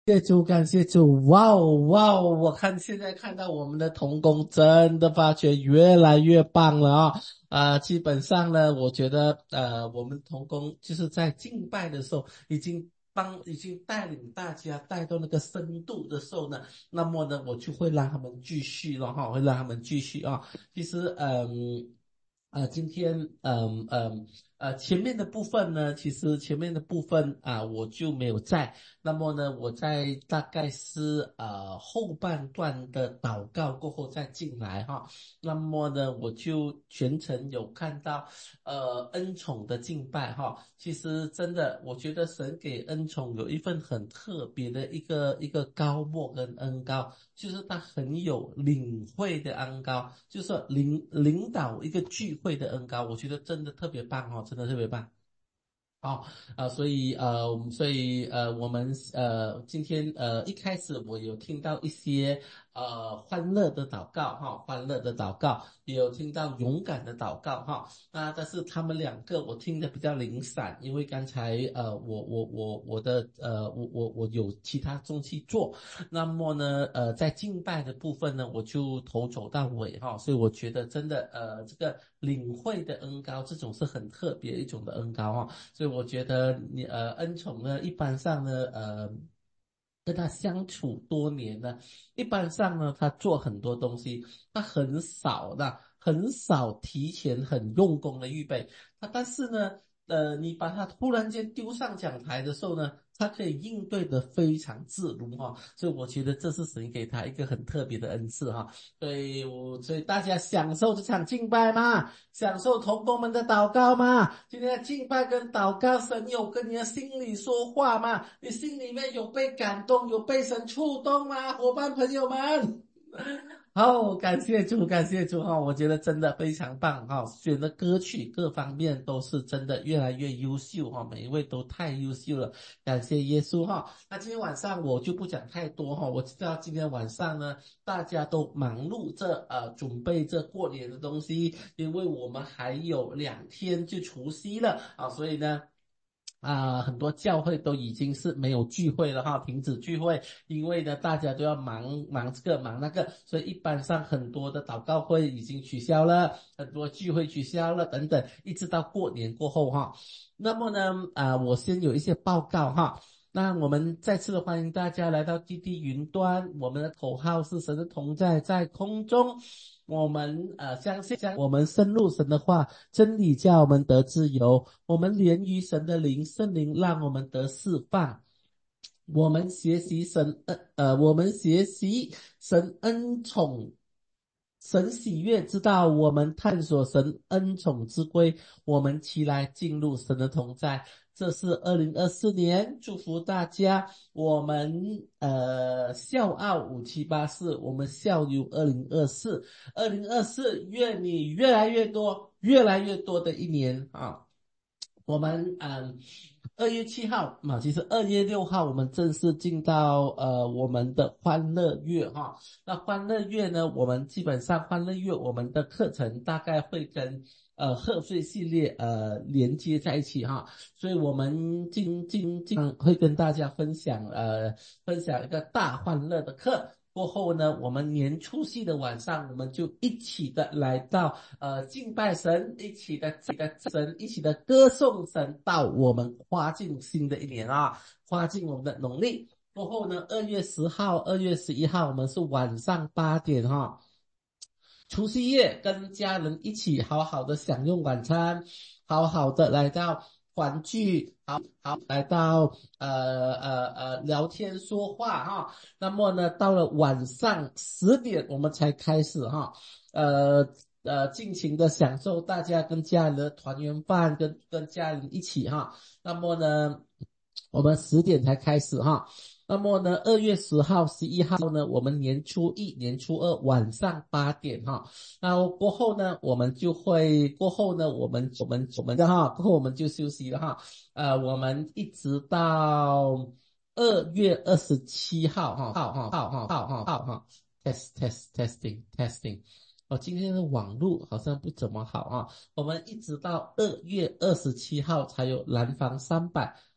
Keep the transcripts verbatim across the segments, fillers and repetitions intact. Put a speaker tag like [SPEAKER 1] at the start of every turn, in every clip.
[SPEAKER 1] 谢主，感谢主，哇哦哇哦！我看现在看到我们的童工真的发觉越来越棒了啊、啊、基本上呢，我觉得呃，我们童工就是在敬拜的时候，已经帮已经带领大家带到那个深度的时候呢，那么呢，我就会让他们继续了哈，会让他们继续啊。其实嗯。呃，今天嗯嗯呃前面的部分呢，其实前面的部分啊、我就没有在。那么呢，我在大概是呃后半段的祷告过后再进来哈。那么呢，我就全程有看到呃恩宠的敬拜哈。其实真的，我觉得神给恩宠有一份很特别的一个一个高莫跟恩高，就是他很有领会的恩高，就是说领领导一个聚会的恩高，我觉得真的特别棒哦，真的特别棒。哦，呃，所以呃，所以呃，我们呃，今天呃，一开始我有听到一些呃欢乐的祷告哈，欢乐的祷告，也有听到勇敢的祷告哈。那但是他们两个我听的比较零散，因为刚才呃，我我我我的呃，我我我有其他东西做，那么呢，呃，在敬拜的部分呢，我就头走到尾哈，所以我觉得真的呃，这个领会的恩高，这种是很特别一种的恩高哈。所以我觉得你呃恩宠呢，一般上呢，呃，跟他相处多年呢，一般上呢，他做很多东西，他很少的，很少提前很用功的预备。他但是呢，呃，你把他突然间丢上讲台的时候呢，他可以应对的非常自如哈、所以我觉得这是神给他一个很特别的恩赐哈、所以我所以大家享受这场敬拜嘛，享受同工们的祷告嘛。今天的敬拜跟祷告，神有跟你的心里说话吗？你心里面有被感动，有被神触动吗？伙伴朋友们。好，感谢主，感谢主哈！我觉得真的非常棒哈，选的歌曲各方面都是真的越来越优秀哈，每一位都太优秀了，感谢耶稣哈。那今天晚上我就不讲太多哈，我知道今天晚上呢，大家都忙碌着呃准备着过年的东西，因为我们还有两天就除夕了啊，所以呢。啊，很多教会都已经是没有聚会了哈，停止聚会，因为呢，大家都要忙忙这个忙那个，所以一般上很多的祷告会已经取消了，很多聚会取消了等等，一直到过年过后哈。那么呢，啊，我先有一些报告哈。那我们再次的欢迎大家来到基地云端，我们的口号是神的同在在空中。我们呃相信，我们深入神的话，真理叫我们得自由；我们连于神的灵，圣灵让我们得释放。我们学习神恩，呃，我们学习神恩宠，神喜悦之道，我们探索神恩宠之规，我们齐来进入神的同在。这是二零二四年，祝福大家。我们呃笑傲五七八四，我们笑游二零二四，二零二四愿你越来越多，越来越多的一年啊！我们嗯，二月七号嘛，其实二月六号我们正式进到呃我们的欢乐月哈。那欢乐月呢，我们基本上欢乐月我们的课程大概会跟呃贺岁系列呃连接在一起哈，所以我们今今今会跟大家分享呃分享一个大欢乐的课。过后呢，我们年除夕的晚上，我们就一起的来到呃敬拜神，一起的这个神，一起的歌颂神，到我们跨进新的一年啊，跨进我们的农历。过后呢，二月十号、二月十一号，我们是晚上八点哈、除夕夜跟家人一起好好的享用晚餐，好好的来到团聚，好好来到呃呃呃聊天说话哈。那么呢，到了晚上十点我们才开始哈，呃呃尽情的享受大家跟家人的团圆饭，跟跟家人一起哈。那么呢，我们十点才开始哈。那么呢，二月十号、十一号呢，我们年初一、年初二晚上八点哈。然后过后呢，我们就会过后呢，我们我们我们的哈，过后我们就休息了哈。呃，我们一直到二月二十七号哈，号哈号哈号哈号哈，test test testing testing。哦，今天的网络好像不怎么好啊。我们一直到二月二十七号才有蓝房三百。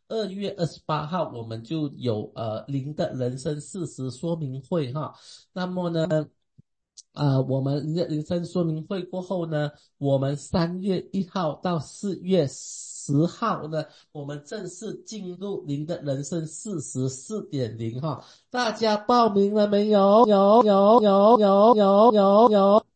[SPEAKER 1] 二月二十八号我们就有呃零的人生事实说明会哈。那么呢，呃，我们人人生说明会过后呢，我们三月一号到四月十号呢，我们正式进入您的人生四十四点零哈。大家报名了没有？有有有有有有有。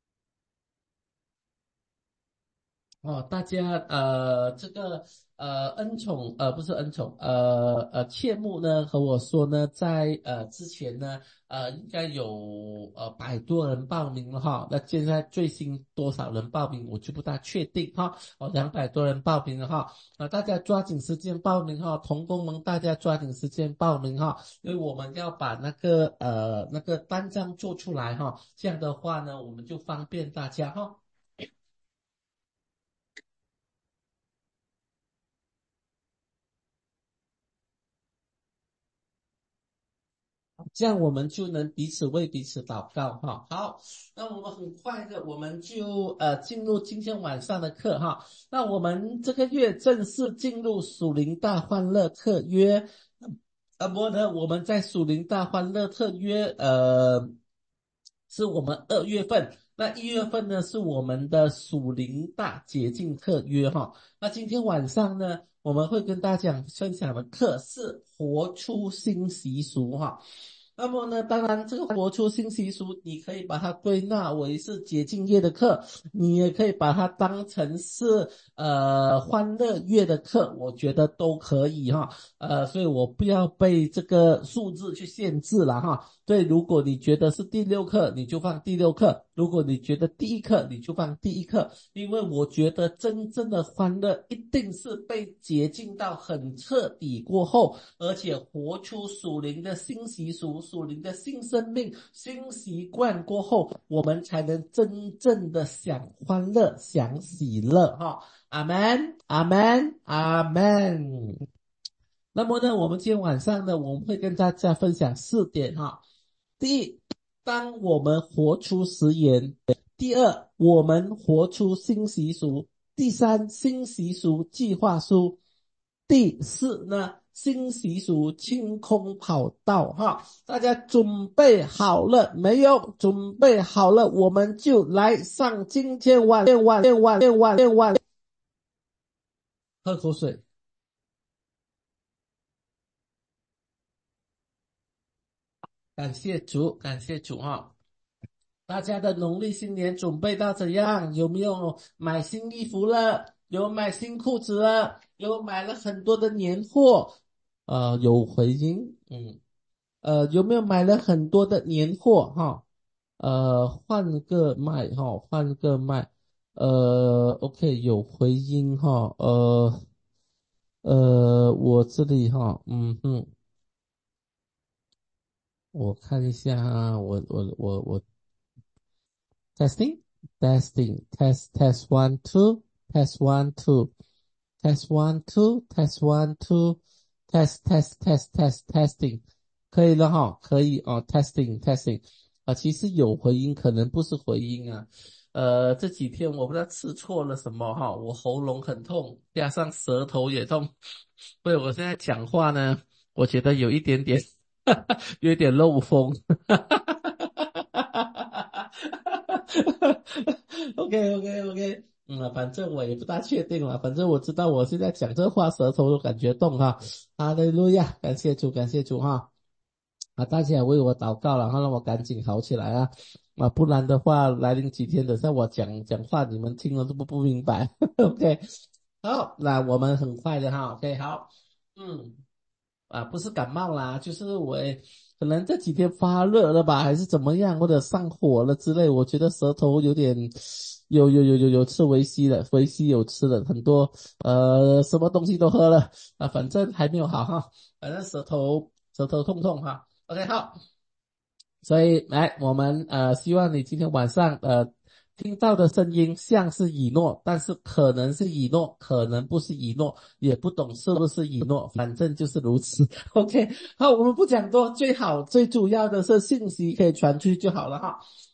[SPEAKER 1] 哦，大家呃，这个呃恩宠呃不是恩宠呃呃切莫呢和我说呢，在呃之前呢呃应该有呃百多人报名了哈，那现在最新多少人报名我就不大确定哈，哦两百多人报名了哈，啊大家抓紧时间报名哈，同工们大家抓紧时间报名哈，因为我们要把那个呃那个单张做出来哈，这样的话呢我们就方便大家哈。这样我们就能彼此为彼此祷告哈。好，那我们很快的，我们就呃进入今天晚上的课哈。那我们这个月正式进入属灵大欢乐特约。那么呢，我们在属灵大欢乐特约，呃，是我们二月份。那一月份呢，是我们的属灵大解禁特约哈。那今天晚上呢，我们会跟大家分享的课是活出新习俗哈。那么呢，当然这个活出新习俗，你可以把它归纳为是洁净月的课，你也可以把它当成是呃欢乐月的课，我觉得都可以哈。呃，所以我不要被这个数字去限制了哈。对，如果你觉得是第六课，你就放第六课；如果你觉得第一课，你就放第一课。因为我觉得真正的欢乐一定是被洁净到很彻底过后，而且活出属灵的新习俗、属灵的新生命、新习惯过后，我们才能真正的享欢乐、享喜乐哈。阿门，阿门，阿门。那么呢，我们今天晚上呢，我们会跟大家分享四点哈。第一，当我们活出食言；第二，我们活出新习俗；第三，新习俗计划书；第四呢，新习俗清空跑道哈。大家准备好了没有？准备好了，我们就来上今天晚晚晚晚晚晚。喝口水。感谢主，感谢主哈！大家的农历新年准备到怎样？有没有买新衣服了？有买新裤子了？有买了很多的年货？呃，有回音，嗯，呃，有没有买了很多的年货哈？呃，换个麦哈，换个麦，呃，OK，有回音哈，呃呃，我这里哈，嗯哼，我看一下哈，我我我我 testing, testing, test, test one, two, test one, two, test one, two, test one, two, test, test, test, test, testing，可以了哈，可以哦，testing, testing，啊，其实有回音，可能不是回音啊，呃，这几天我不知道吃错了什么哈，我喉咙很痛，加上舌头也痛，所以我现在讲话呢，我觉得有一点点有一点漏风。OK OK OK，嗯，反正我也不大确定了，反正我知道我现在讲这话舌头都感觉动哈。哈利路亚，感谢主，感谢主哈。啊，大家也为我祷告了，然后让我赶紧好起来啊！啊，不然的话，来临几天，等下我讲讲话，你们听了都不不明白。OK，好，那我们很快的哈。OK，好，嗯。啊，不是感冒啦，就是我可能这几天发热了吧，还是怎么样，或者上火了之类。我觉得舌头有点，有有有有有吃维 C 的，维 C 有吃了很多，呃，什么东西都喝了啊，反正还没有好哈，反正舌头舌头痛痛哈。OK，好。所以来，我们呃，希望你今天晚上呃听到的声音像是以诺，但是可能是以诺，可能不是以诺，也不懂是不是以诺，反正就是如此。OK，好，我们不讲多，最好最主要的是信息可以传出去就好了哈。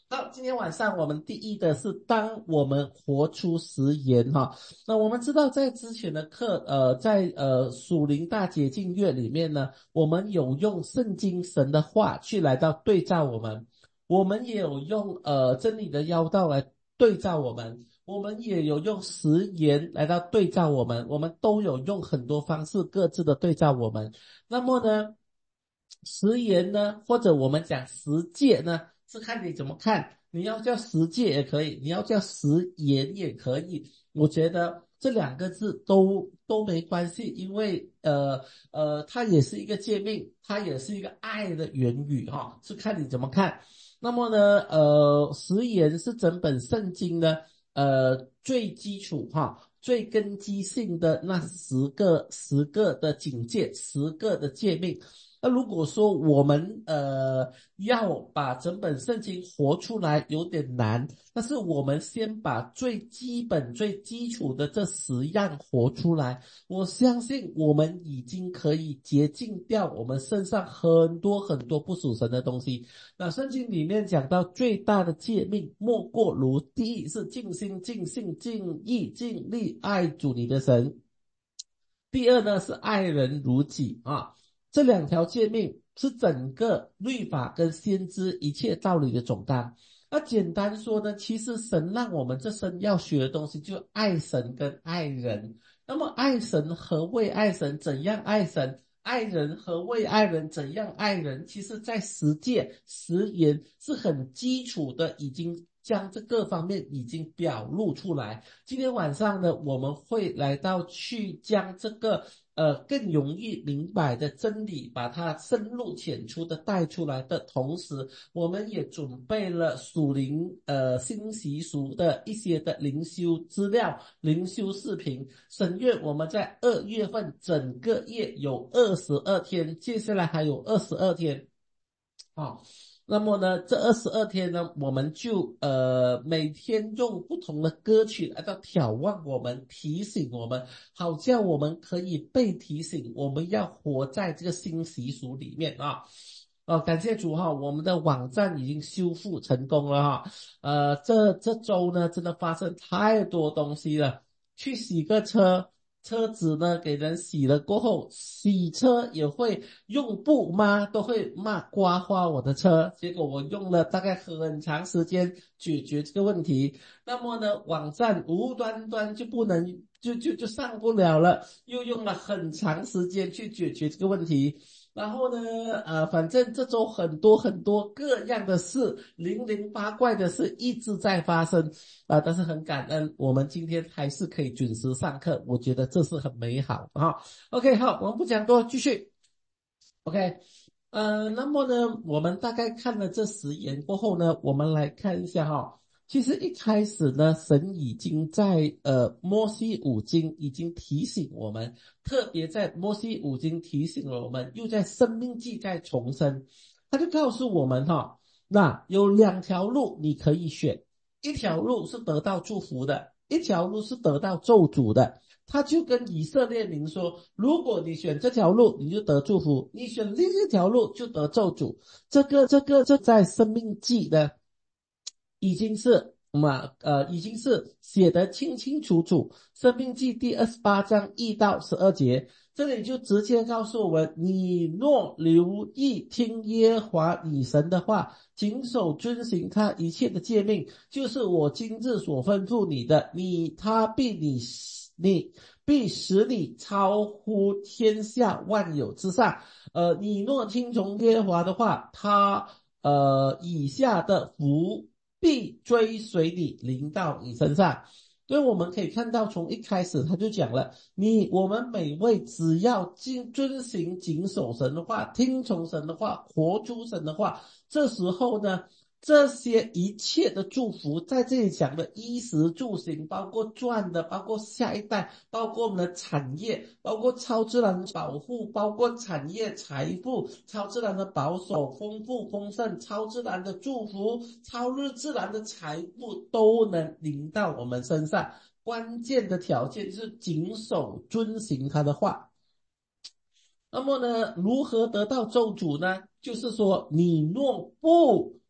[SPEAKER 1] 好，今天晚上我们第一的是当我们活出食言哈。那我们知道在之前的课，呃，在呃属灵大解禁月里面呢，我们有用圣经神的话去来到对照我们，我们也有用呃真理的妖道来对照我们，我们也有用食言来到对照我们，我们都有用很多方式各自的对照我们。那么呢，食言呢，或者我们讲十戒呢，是看你怎么看。你要叫十戒也可以，你要叫食言也可以。我觉得这两个字都都没关系，因为呃呃，它也是一个诫命，它也是一个爱的言语哈、哦，是看你怎么看。那么呢，呃，食言是整本圣经呢，呃，最基础哈、最根基性的那十个十个的警戒，十个的诫命。那如果说我们呃要把整本圣经活出来有点难，但是我们先把最基本最基础的这十样活出来，我相信我们已经可以洁净掉我们身上很多很多不属神的东西。那圣经里面讲到最大的诫命莫过如，第一是尽心尽性尽意尽力爱主你的神，第二呢是爱人如己啊。这两条诫命是整个律法跟先知一切道理的总纲。那简单说呢，其实神让我们这生要学的东西就爱神跟爱人。那么爱神何谓爱神？怎样爱神？爱人何谓爱人？怎样爱人？其实在十诫十言是很基础的，已经将这各方面已经表露出来。今天晚上呢，我们会来到去将这个呃更容易明白的真理，把它深入浅出的带出来的同时，我们也准备了属灵呃新习俗的一些的灵修资料、灵修视频。神愿我们在二月份整个月有二十二天，接下来还有二十二天。啊，那么呢，这二十二天呢，我们就呃每天用不同的歌曲来到眺望我们，提醒我们，好叫我们可以被提醒，我们要活在这个新习俗里面啊。哦，感谢主哈，我们的网站已经修复成功了哈。呃，这这周呢，真的发生太多东西了。去洗个车，车子呢给人洗了过后，洗车也会用布吗？都会骂刮花我的车，结果我用了大概很长时间解决这个问题。那么呢，网站无端端就不能就就就上不了了，又用了很长时间去解决这个问题。然后呢，呃，反正这周很多很多各样的事，零零八怪的事一直在发生啊、呃但是很感恩，我们今天还是可以准时上课，我觉得这是很美好啊。OK，好，我们不讲多，继续。OK，呃，那么呢，我们大概看了这十言过后呢，我们来看一下哈。其实一开始呢，神已经在呃摩西五经已经提醒我们，特别在摩西五经提醒了我们，又在生命记在重申，他就告诉我们哈，那有两条路你可以选，一条路是得到祝福的，一条路是得到咒诅的。他就跟以色列民说，如果你选这条路，你就得祝福；你选另一条路，就得咒诅。这个、这个、这在生命记呢，已经是嘛呃，已经是写得清清楚楚。生命记第二十八章一到十二节，这里就直接告诉我们：你若留意听耶和华你神的话，谨守遵行他一切的诫命，就是我今日所吩咐你的，你他必你你必使你超乎天下万有之上。呃，你若听从耶和华的话，他呃以下的福必追随你，临到你身上。所以我们可以看到，从一开始他就讲了，你我们每位只要尽遵行谨守神的话，听从神的话，活出神的话，这时候呢，这些一切的祝福，在这里讲的衣食住行，包括赚的，包括下一代，包括我们的产业，包括超自然保护，包括产业财富，超自然的保守，丰富丰盛，超自然的祝福，超日自然的财富都能临到我们身上。关键的条件是谨守遵行他的话。那么呢，如何得到咒诅呢？就是说，你若不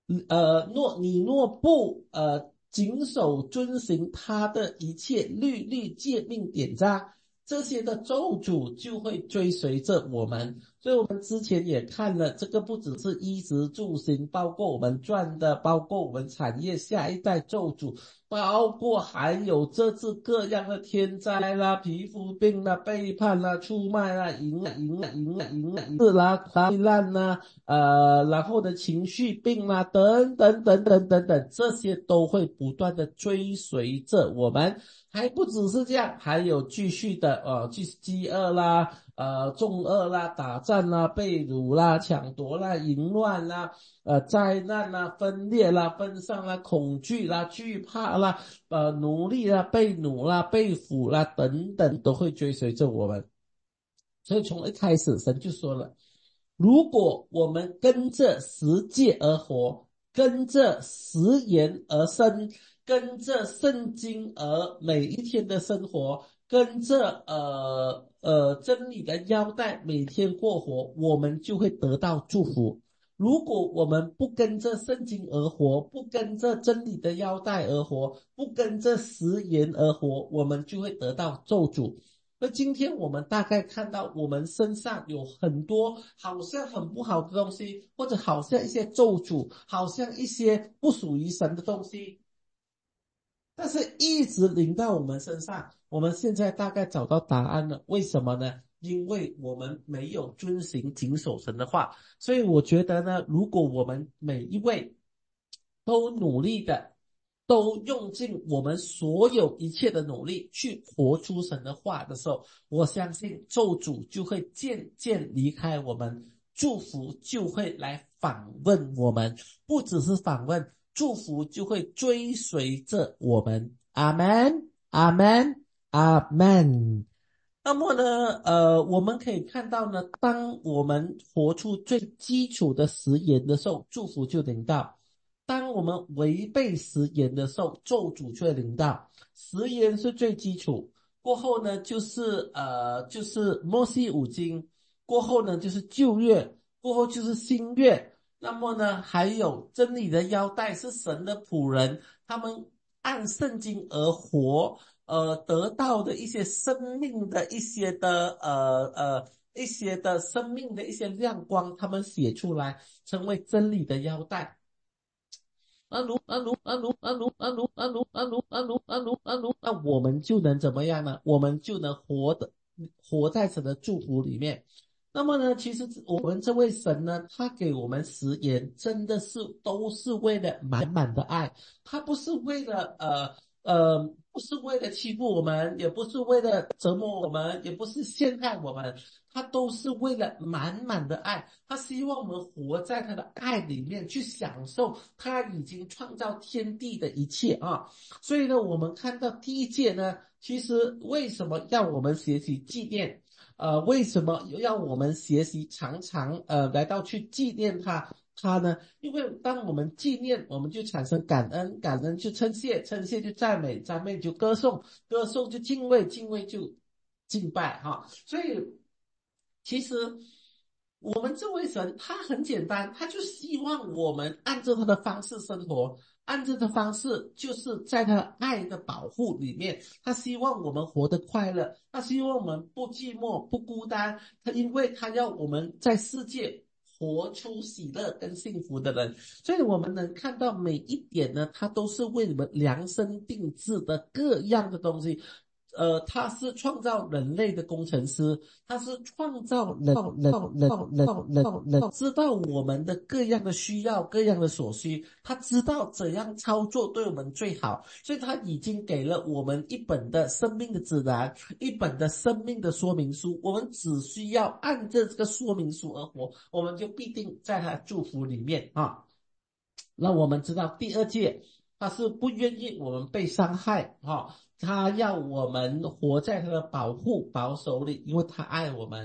[SPEAKER 1] 呃，若你若不呃谨守遵行他的一切律例诫命典章，这些的咒诅就会追随着我们。所以我们之前也看了，这个不只是衣食住行，包括我们赚的，包括我们产业下一代咒诅，包括还有这次各样的天灾啦、皮肤病啦、背叛啦、出卖啦、淫啊、淫啊、淫啊、淫啊、淫啦、灾难啦，呃，然后的情绪病啦，等等等等等等，这些都会不断的追随着我们。还不只是这样，还有继续的呃，饥饥饿啦，呃，重恶啦，打战啦，被掳啦，抢夺啦，淫乱啦，呃，灾难啦，分裂啦，分散啦，恐惧啦，惧怕啦，呃，奴隶啦，被奴啦，被俘啦，等等，都会追随着我们。所以从一开始，神就说了，如果我们跟着十诫而活，跟着食言而生，跟着圣经而每一天的生活，跟着呃呃真理的腰带每天过活，我们就会得到祝福。如果我们不跟着圣经而活，不跟着真理的腰带而活，不跟着食言而活，我们就会得到咒诅。那今天我们大概看到我们身上有很多好像很不好的东西，或者好像一些咒诅，好像一些不属于神的东西，但是一直临到我们身上。我们现在大概找到答案了，为什么呢？因为我们没有遵行谨守神的话。所以我觉得呢，如果我们每一位都努力的，都用尽我们所有一切的努力去活出神的话的时候，我相信咒诅就会渐渐离开我们，祝福就会来访问我们，不只是访问，祝福就会追随着我们。阿门，阿门，阿门。那么呢，呃，我们可以看到呢，当我们活出最基础的食言的时候，祝福就临到；当我们违背食言的时候，咒诅就会临到。食言是最基础，过后呢，就是呃，就是摩西五经，过后呢，就是旧约，过后就是新约。那么呢，还有真理的腰带是神的仆人，他们按圣经而活。呃得到的一些生命的一些的呃呃一些的生命的一些亮光，他们写出来成为真理的腰带。那如那如那如那如那如那如那如那如那如那如那我们就能怎么样呢？我们就能活的活在神的祝福里面。那么呢，其实我们这位神呢，他给我们食言，真的是都是为了满满的爱，他不是为了呃呃，不是为了欺负我们，也不是为了折磨我们，也不是陷害我们，他都是为了满满的爱。他希望我们活在他的爱里面，去享受他已经创造天地的一切啊。所以呢，我们看到第一届呢，其实为什么要我们学习纪念？呃，为什么要我们学习常常呃来到去纪念他？他呢？因为当我们纪念，我们就产生感恩，感恩就称谢，称谢就赞美，赞美就歌颂，歌颂就敬畏，敬畏就敬拜哈。所以其实我们这位神他很简单，他就希望我们按照他的方式生活，按照他的方式就是在他的爱的保护里面，他希望我们活得快乐，他希望我们不寂寞不孤单，他因为他要我们在世界活出喜乐跟幸福的人。所以我们能看到每一点呢，他都是为我们量身定制的各样的东西。呃，他是创造人类的工程师，他是创造人人人人人人知道我们的各样的需要，各样的所需，他知道怎样操作对我们最好，所以他已经给了我们一本的生命的指南，一本的生命的说明书，我们只需要按照这个说明书而活，我们就必定在他祝福里面啊。那我们知道第二届他是不愿意我们被伤害哈、哦，他要我们活在他的保护保守里，因为他爱我们。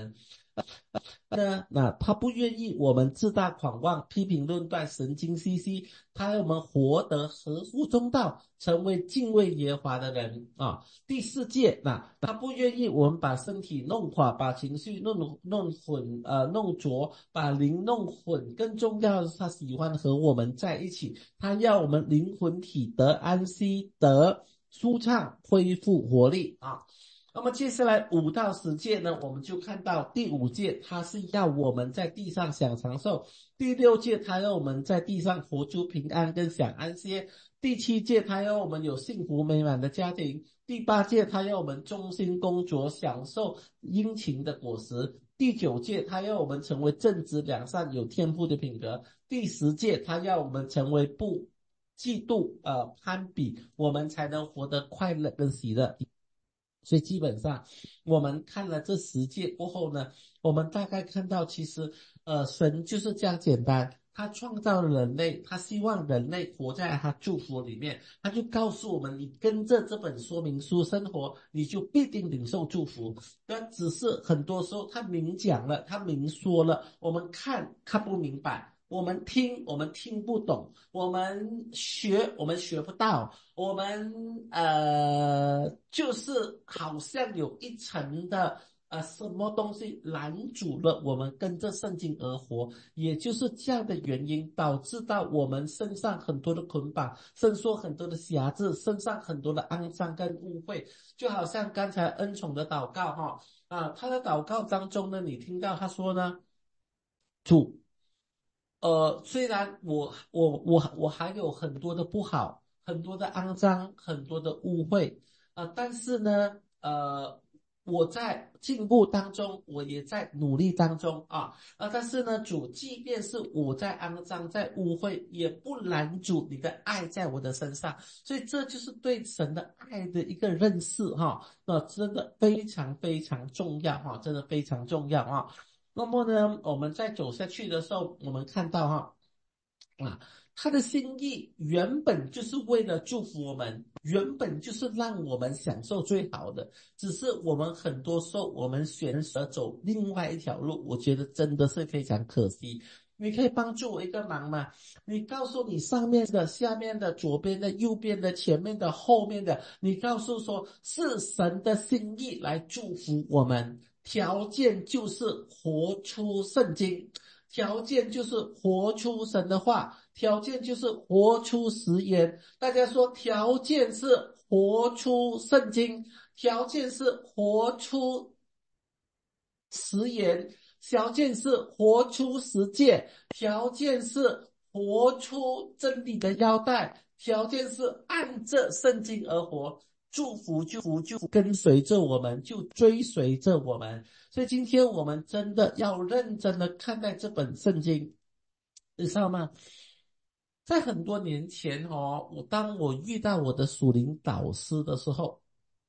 [SPEAKER 1] 呢，那他不愿意我们自大狂妄、批评论断、神经兮兮，他要我们活得合乎中道，成为敬畏耶和华的人啊。第四戒，那他不愿意我们把身体弄垮，把情绪弄弄混，呃，弄浊，把灵弄混。更重要的是，他喜欢和我们在一起，他要我们灵魂体得安息，得舒畅，恢复活力啊。那么接下来五到十诫呢，我们就看到第五诫，它是要我们在地上享长寿；第六诫，它要我们在地上活出平安跟享安歇；第七诫，它要我们有幸福美满的家庭；第八诫，它要我们忠心工作，享受殷勤的果实；第九诫，它要我们成为正直良善、有天赋的品格；第十诫，它要我们成为不嫉妒、呃攀比，我们才能活得快乐跟喜乐。所以基本上，我们看了这十诫过后呢，我们大概看到，其实，呃，神就是这样简单。他创造了人类，他希望人类活在他祝福里面，他就告诉我们：你跟着这本说明书生活，你就必定领受祝福。但只是很多时候他明讲了，他明说了，我们看看不明白，我们听我们听不懂，我们学我们学不到。我们呃，就是好像有一层的呃什么东西拦阻了我们跟着圣经而活，也就是这样的原因导致到我们身上很多的捆绑，身上很多的瑕疵，身上很多的肮脏跟污秽，就好像刚才恩宠的祷告哈啊，他的祷告当中呢，你听到他说呢，主。呃，虽然我我我我还有很多的不好，很多的肮脏，很多的污秽啊、呃但是呢，呃，我在进步当中，我也在努力当中啊啊、但是呢，主，即便是我在肮脏，在污秽，也不拦阻你的爱在我的身上，所以这就是对神的爱的一个认识哈，那、真的非常非常重要哈，真的非常重要啊。那么呢，我们在走下去的时候，我们看到哈啊，他的心意原本就是为了祝福我们，原本就是让我们享受最好的，只是我们很多时候我们选择走另外一条路，我觉得真的是非常可惜。你可以帮助我一个忙吗？你告诉你上面的、下面的、左边的、右边的、前面的、后面的，你告诉说是神的心意来祝福我们。条件就是活出圣经，条件就是活出神的话，条件就是活出实言。大家说，条件是活出圣经，条件是活出实言，条件是活出实践，条件是活出真理的腰带，条件是按着圣经而活。祝福就福就跟随着我们，就追随着我们。所以今天我们真的要认真的看待这本圣经，你知道吗？在很多年前哦，我当我遇到我的属灵导师的时候，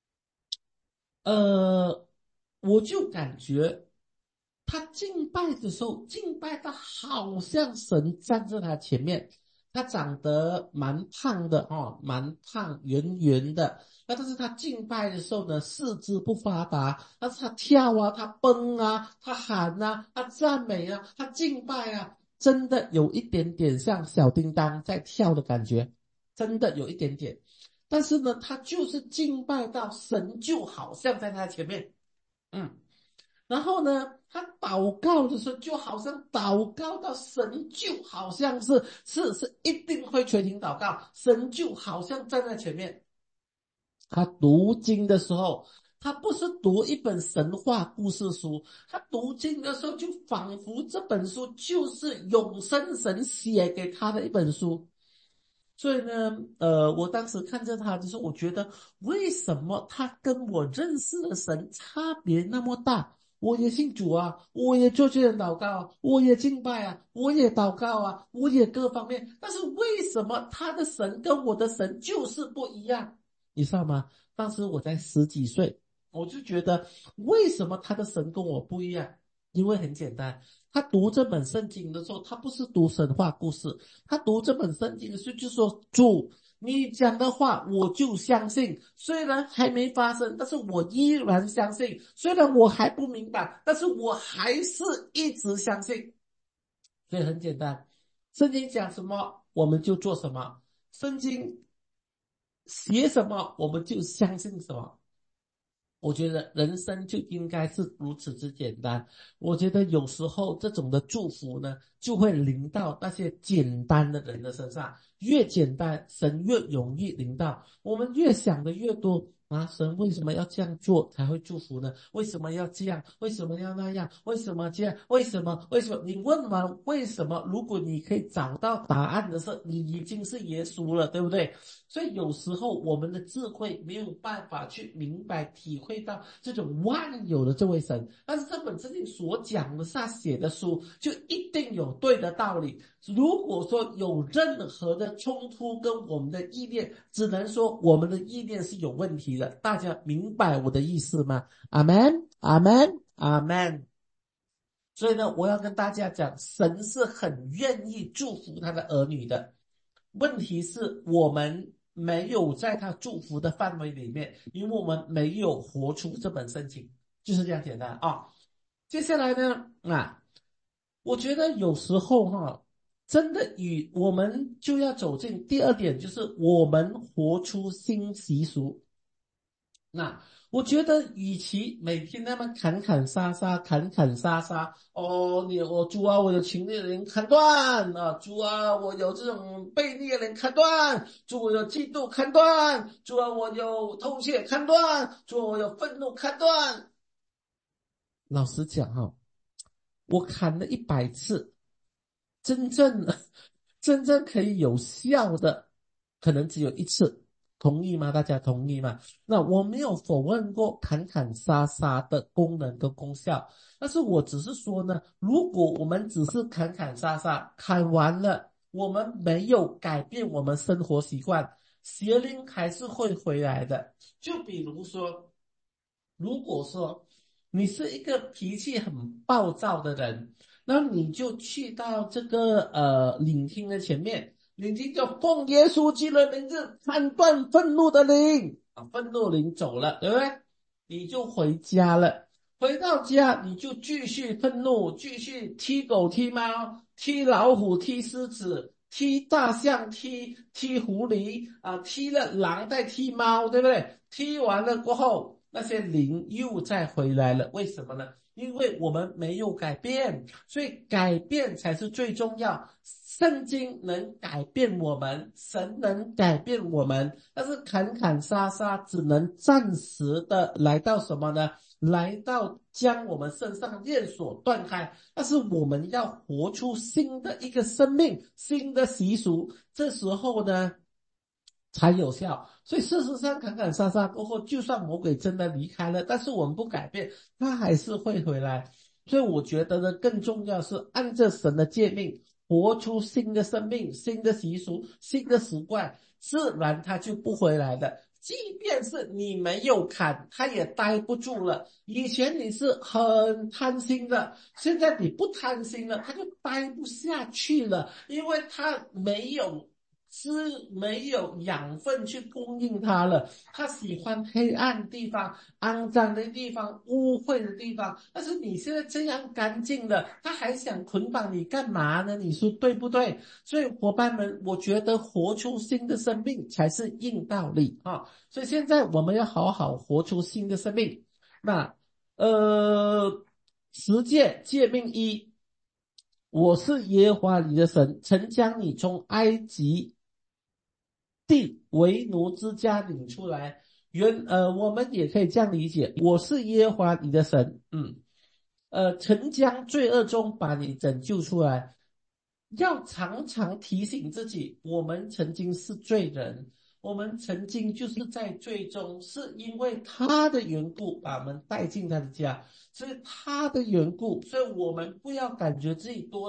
[SPEAKER 1] 呃，我就感觉他敬拜的时候，敬拜的好像神站在他前面。他长得蛮胖的哦，蛮胖，圆圆的。那但是他敬拜的时候呢，四肢不发达，但是他跳啊，他蹦啊，他喊啊，他赞美啊，他敬拜啊，真的有一点点像小叮当在跳的感觉，真的有一点点。但是呢，他就是敬拜到神就好像在他前面，嗯，然后呢，他祷告的时候就好像祷告到神就好像是是是一定会垂听祷告，神就好像站在前面。他读经的时候，他不是读一本神话故事书，他读经的时候就仿佛这本书就是永生神写给他的一本书。所以呢，呃，我当时看着他，就是我觉得为什么他跟我认识的神差别那么大？我也信主啊，我也做这人祷告啊，我也敬拜啊，我也祷告啊，我也各方面，但是为什么他的神跟我的神就是不一样？你知道吗？当时我才十几岁，我就觉得为什么他的神跟我不一样？因为很简单，他读这本圣经的时候，他不是读神话故事，他读这本圣经的时候就说主， 你讲的话我就相信，虽然还没发生，但是我依然相信。虽然我还不明白，但是我还是一直相信。所以很简单，圣经讲什么我们就做什么，圣经写什么我们就相信什么。我觉得人生就应该是如此之简单。我觉得有时候这种的祝福呢，就会临到那些简单的人的身上。越简单，神越容易临到。我们越想的越多啊，神为什么要这样做才会祝福呢？为什么要这样？为什么要那样？为什么这样？为什么？为什么？你问完为什么？如果你可以找到答案的时候，你已经是耶稣了，对不对？所以有时候我们的智慧没有办法去明白、体会到这种万有的这位神，但是这本圣经所讲的、他写的书，就一定有对的道理。如果说有任何的冲突跟我们的意念，只能说我们的意念是有问题的。大家明白我的意思吗？阿门，阿门，阿门。所以呢，我要跟大家讲，神是很愿意祝福他的儿女的。问题是我们没有在他祝福的范围里面，因为我们没有活出这本圣经，就是这样简单啊。接下来呢，啊，我觉得有时候哈，真的与我们就要走进第二点，就是我们活出新习俗。那我觉得，与其每天那么砍砍杀杀、砍砍杀杀，哦，你我主啊，我有情敌的人砍断啊，主啊，我有这种悖逆的人砍断，主我有嫉妒砍断，主啊，我有偷窃砍断，主啊，我有愤怒砍断。老实讲哈、哦，我砍了一百次，真正真正可以有效的，可能只有一次。同意吗？大家同意吗？那我没有否认过砍砍杀杀的功能跟功效，但是我只是说呢，如果我们只是砍砍杀杀，砍完了，我们没有改变我们生活习惯，邪灵还是会回来的。就比如说，如果说你是一个脾气很暴躁的人，那你就去到这个呃领厅的前面，领厅就奉耶稣基督的名字砍断愤怒的灵啊，愤怒灵走了，对不对？你就回家了，回到家你就继续愤怒，继续踢狗、踢猫、踢老虎、踢狮子、踢大象、踢踢狐狸啊，踢了狼再踢猫，对不对？踢完了过后，那些灵又再回来了，为什么呢？因为我们没有改变，所以改变才是最重要。圣经能改变我们，神能改变我们，但是砍砍杀杀只能暂时的来到什么呢？来到将我们身上链锁断开，但是我们要活出新的一个生命，新的习俗，这时候呢才有效。所以事实上砍砍杀杀过后，就算魔鬼真的离开了，但是我们不改变，他还是会回来。所以我觉得呢，更重要是按着神的诫命，活出新的生命、新的习俗、新的习惯，自然他就不回来的。即便是你没有砍，他也待不住了。以前你是很贪心的，现在你不贪心了，他就待不下去了，因为他没有是没有养分去供应他了，他喜欢黑暗的地方、肮脏的地方、污秽的地方。但是你现在这样干净了，他还想捆绑你干嘛呢？你说对不对？所以伙伴们，我觉得活出新的生命才是硬道理啊！所以现在我们要好好活出新的生命。那呃，十诫诫命一，我是耶和华你的神，曾将你从埃及地为奴之家领出来。原呃，我们也可以这样理解，我是耶和华你的神，嗯，呃，曾将罪恶中把你拯救出来。要常常提醒自己，我们曾经是罪人，我们曾经就是在罪中，是因为他的缘故把我们带进他的家，所以他的缘故，所以我们不要感觉自己多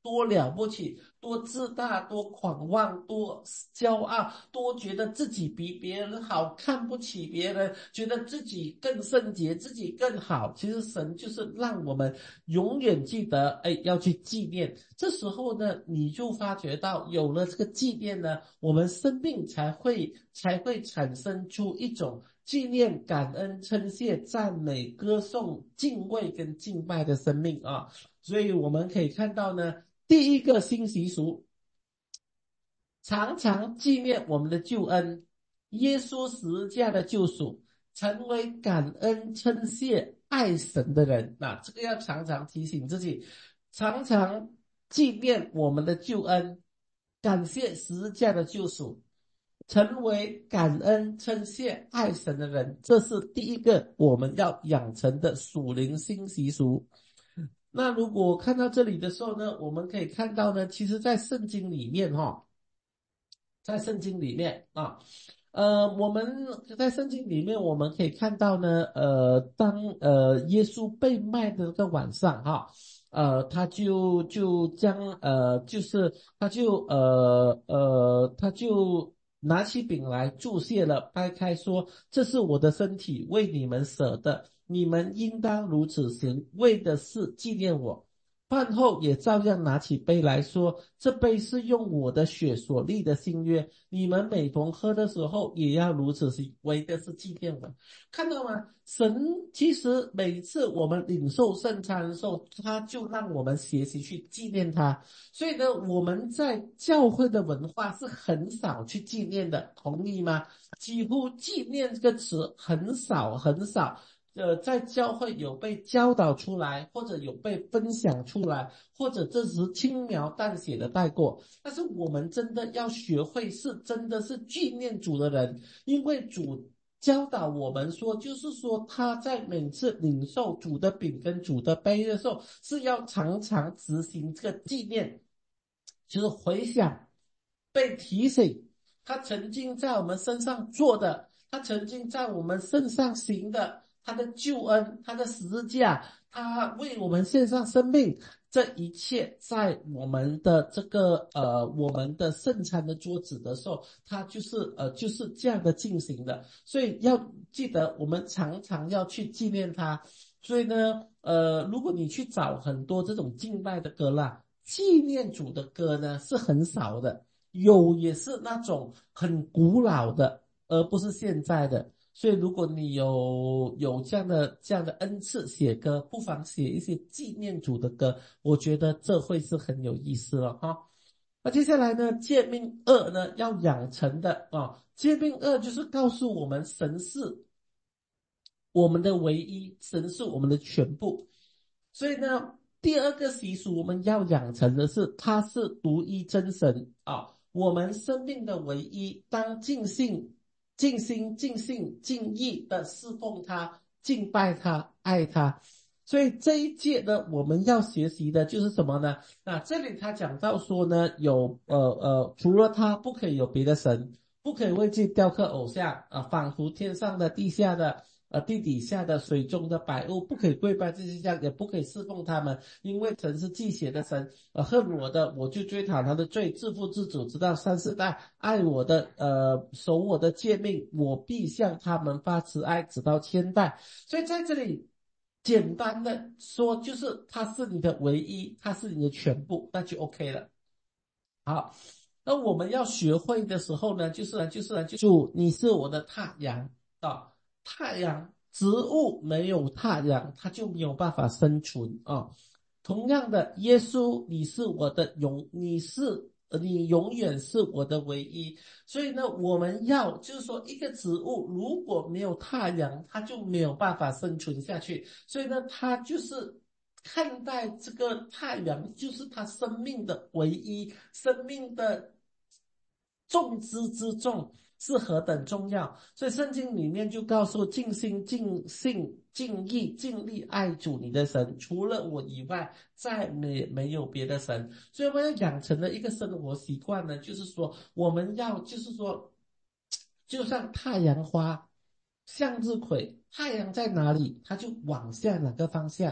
[SPEAKER 1] 多了不起，多自大，多狂妄，多骄傲，多觉得自己比别人好，看不起别人，觉得自己更圣洁，自己更好。其实神就是让我们永远记得，哎，要去纪念。这时候呢，你就发觉到有了这个纪念呢，我们生命才会才会产生出一种纪念、感恩、称谢、赞美、歌颂、敬畏跟敬拜的生命啊。所以我们可以看到呢，第一个新习俗，常常纪念我们的救恩，耶稣十字架的救赎，成为感恩、称谢、爱神的人。那这个要常常提醒自己，常常纪念我们的救恩，感谢十字架的救赎，成为感恩、称谢、爱神的人。这是第一个我们要养成的属灵新习俗。那如果看到这里的时候呢，我们可以看到呢，其实在圣经里面哈、哦，在圣经里面啊，呃，我们在圣经里面我们可以看到呢，呃，当呃耶稣被卖的那个晚上哈、呃，他就就将呃就是他就呃呃他就拿起饼来祝谢了，掰开说：“这是我的身体，为你们舍的，你们应当如此行，为的是纪念我。”饭后也照样拿起杯来说：“这杯是用我的血所立的新约，你们每逢喝的时候也要如此行，为的是纪念我。”看到吗？神其实每次我们领受圣餐的时候，他就让我们学习去纪念他。所以呢，我们在教会的文化是很少去纪念的，同意吗？几乎纪念这个词很少很少。呃，在教会有被教导出来，或者有被分享出来，或者这只是轻描淡写的带过。但是我们真的要学会，是真的是纪念主的人，因为主教导我们说，就是说他在每次领受主的饼跟主的杯的时候，是要常常执行这个纪念，就是回想，被提醒，他曾经在我们身上做的，他曾经在我们身上行的，他的救恩，他的十字架，他为我们献上生命，这一切在我们的这个呃我们的圣餐的桌子的时候，他就是呃就是这样的进行的。所以要记得，我们常常要去纪念他。所以呢，呃，如果你去找很多这种敬拜的歌啦，纪念主的歌呢是很少的，有也是那种很古老的，而不是现在的。所以如果你有有这样的这样的恩赐写歌，不妨写一些纪念主的歌，我觉得这会是很有意思了哈。那接下来呢，诫命二呢要养成的啊，诫命二就是告诉我们神是我们的唯一，神是我们的全部。所以呢，第二个习俗我们要养成的是，他是独一真神啊，我们生命的唯一，当尽心、尽心、尽性、尽意的侍奉他、敬拜他、爱他。所以这一届呢，我们要学习的就是什么呢？那这里他讲到说呢，有呃呃，除了他不可以有别的神，不可以为去雕刻偶像啊，仿佛天上的、地下的。呃，地底下的、水中的百物，不可以跪拜这些像，也不可以侍奉他们，因为神是祭血的神。呃，恨我的，我就追讨他的罪，自负自主，直到三四代；爱我的，呃，守我的诫命，我必向他们发慈爱，直到千代。所以在这里，简单的说，就是他是你的唯一，他是你的全部，那就 OK 了。好，那我们要学会的时候呢，就是呢，就是呢，就主，你是我的太阳啊。太阳，植物没有太阳，它就没有办法生存啊。同样的，耶稣，你是我的永，你是呃你永远是我的唯一。所以呢，我们要就是说，一个植物如果没有太阳，它就没有办法生存下去。所以呢，它就是看待这个太阳，就是它生命的唯一，生命的重之之重是何等重要。所以圣经里面就告诉尽心尽性尽意尽力爱主你的神，除了我以外再没没有别的神。所以我们要养成的一个生活习惯呢，就是说我们要就是说就像太阳花向日葵，太阳在哪里它就往向哪个方向，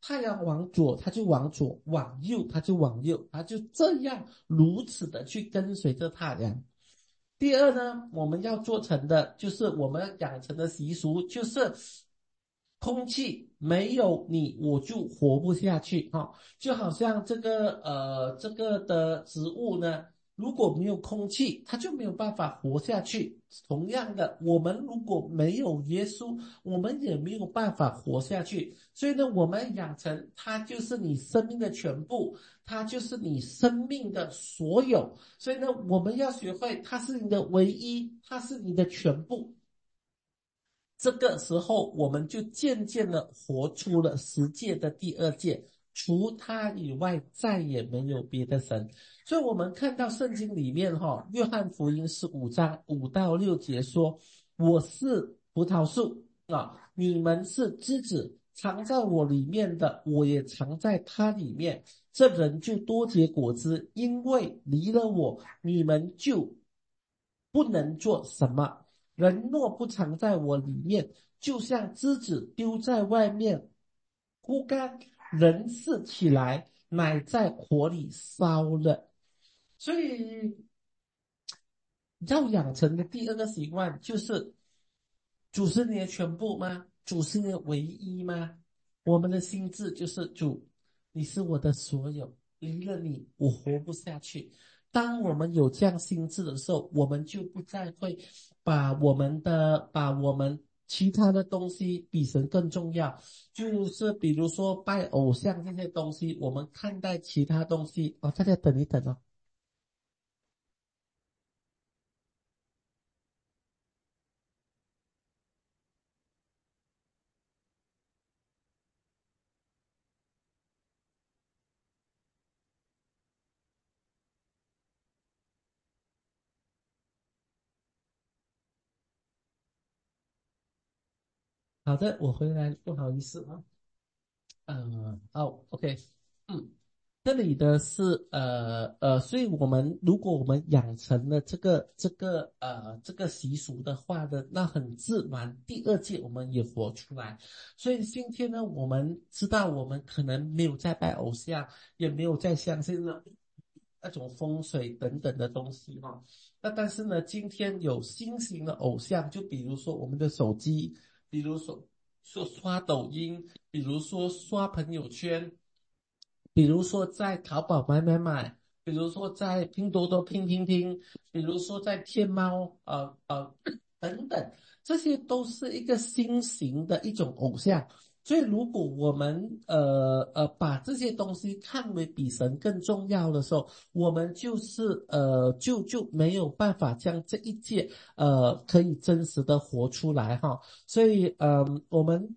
[SPEAKER 1] 太阳往左，他就往左；往右，他就往右，他就这样如此的去跟随着太阳。第二呢，我们要做成的就是我们养成的习俗，就是空气没有你我就活不下去哈、哦，就好像这个呃这个的植物呢，如果没有空气，它就没有办法活下去。同样的，我们如果没有耶稣，我们也没有办法活下去。所以呢，我们养成它就是你生命的全部，它就是你生命的所有。所以呢，我们要学会，它是你的唯一，它是你的全部。这个时候，我们就渐渐的活出了十诫的第二诫，除他以外再也没有别的神。所以我们看到圣经里面哈、哦，约翰福音十五章五到六节说：“我是葡萄树啊，你们是枝子，藏在我里面的，我也藏在他里面。这人就多结果子，因为离了我，你们就不能做什么。人若不藏在我里面，就像枝子丢在外面枯干，人是起来，乃在火里烧了。”所以要养成的第二个习惯就是主是你的全部吗？主是你的唯一吗？我们的心智就是主，你是我的所有，离了你我活不下去。当我们有这样心智的时候，我们就不再会把我们的把我们其他的东西比神更重要。就是比如说拜偶像这些东西，我们看待其他东西哦，大家等一等哦。好的，我回来，不好意思啊。嗯，哦，OK，嗯，这里的是呃呃，所以我们如果我们养成了这个这个呃这个习俗的话呢，那很自然，第二届我们也活出来。所以今天呢，我们知道我们可能没有在拜偶像，也没有在相信那那种风水等等的东西哈、哦。那但是呢，今天有新型的偶像，就比如说我们的手机，比如说说刷抖音。比如说刷朋友圈，比如说在淘宝买买买，比如说在拼多多拼拼拼，比如说在天猫，呃呃等等，这些都是一个新型的一种偶像。所以，如果我们呃呃把这些东西看为比神更重要的时候，我们就是呃就就没有办法将这一届呃可以真实的活出来哈。所以，嗯、呃，我们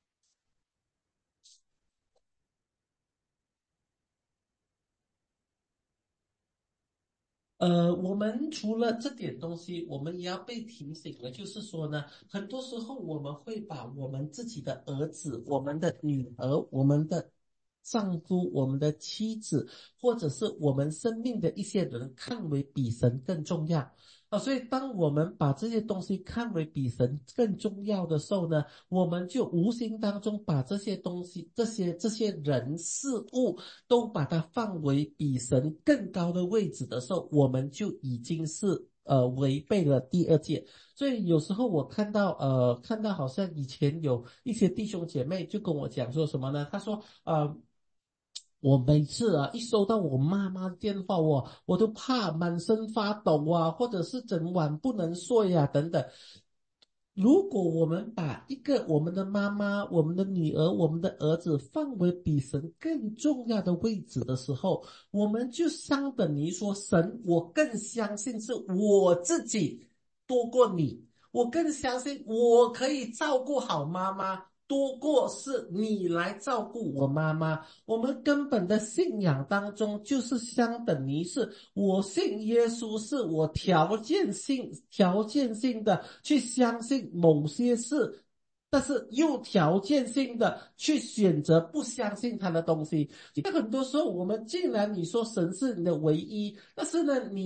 [SPEAKER 1] 呃，我们除了这点东西，我们也要被提醒了，就是说呢，很多时候我们会把我们自己的儿子、我们的女儿、我们的丈夫、我们的妻子，或者是我们生命的一些人，看为比神更重要啊。所以，当我们把这些东西看为比神更重要的时候呢，我们就无形当中把这些东西、这些这些人事物。都把它放为比神更高的位置的时候，我们就已经是呃违背了第二诫。所以有时候我看到呃看到好像以前有一些弟兄姐妹就跟我讲说什么呢？他说呃。我每次啊，一收到我妈妈的电话，我我都怕满身发抖啊，或者是整晚不能睡啊，等等。如果我们把一个我们的妈妈、我们的女儿、我们的儿子放为比神更重要的位置的时候，我们就相等于说，神，我更相信是我自己多过你，我更相信我可以照顾好妈妈，多过是你来照顾我妈妈。我们根本的信仰当中，就是相等于是我信耶稣，是我条件性、条件性的去相信某些事，但是又条件性的去选择不相信他的东西。因为很多时候，我们既然你说神是你的唯一，但是呢，你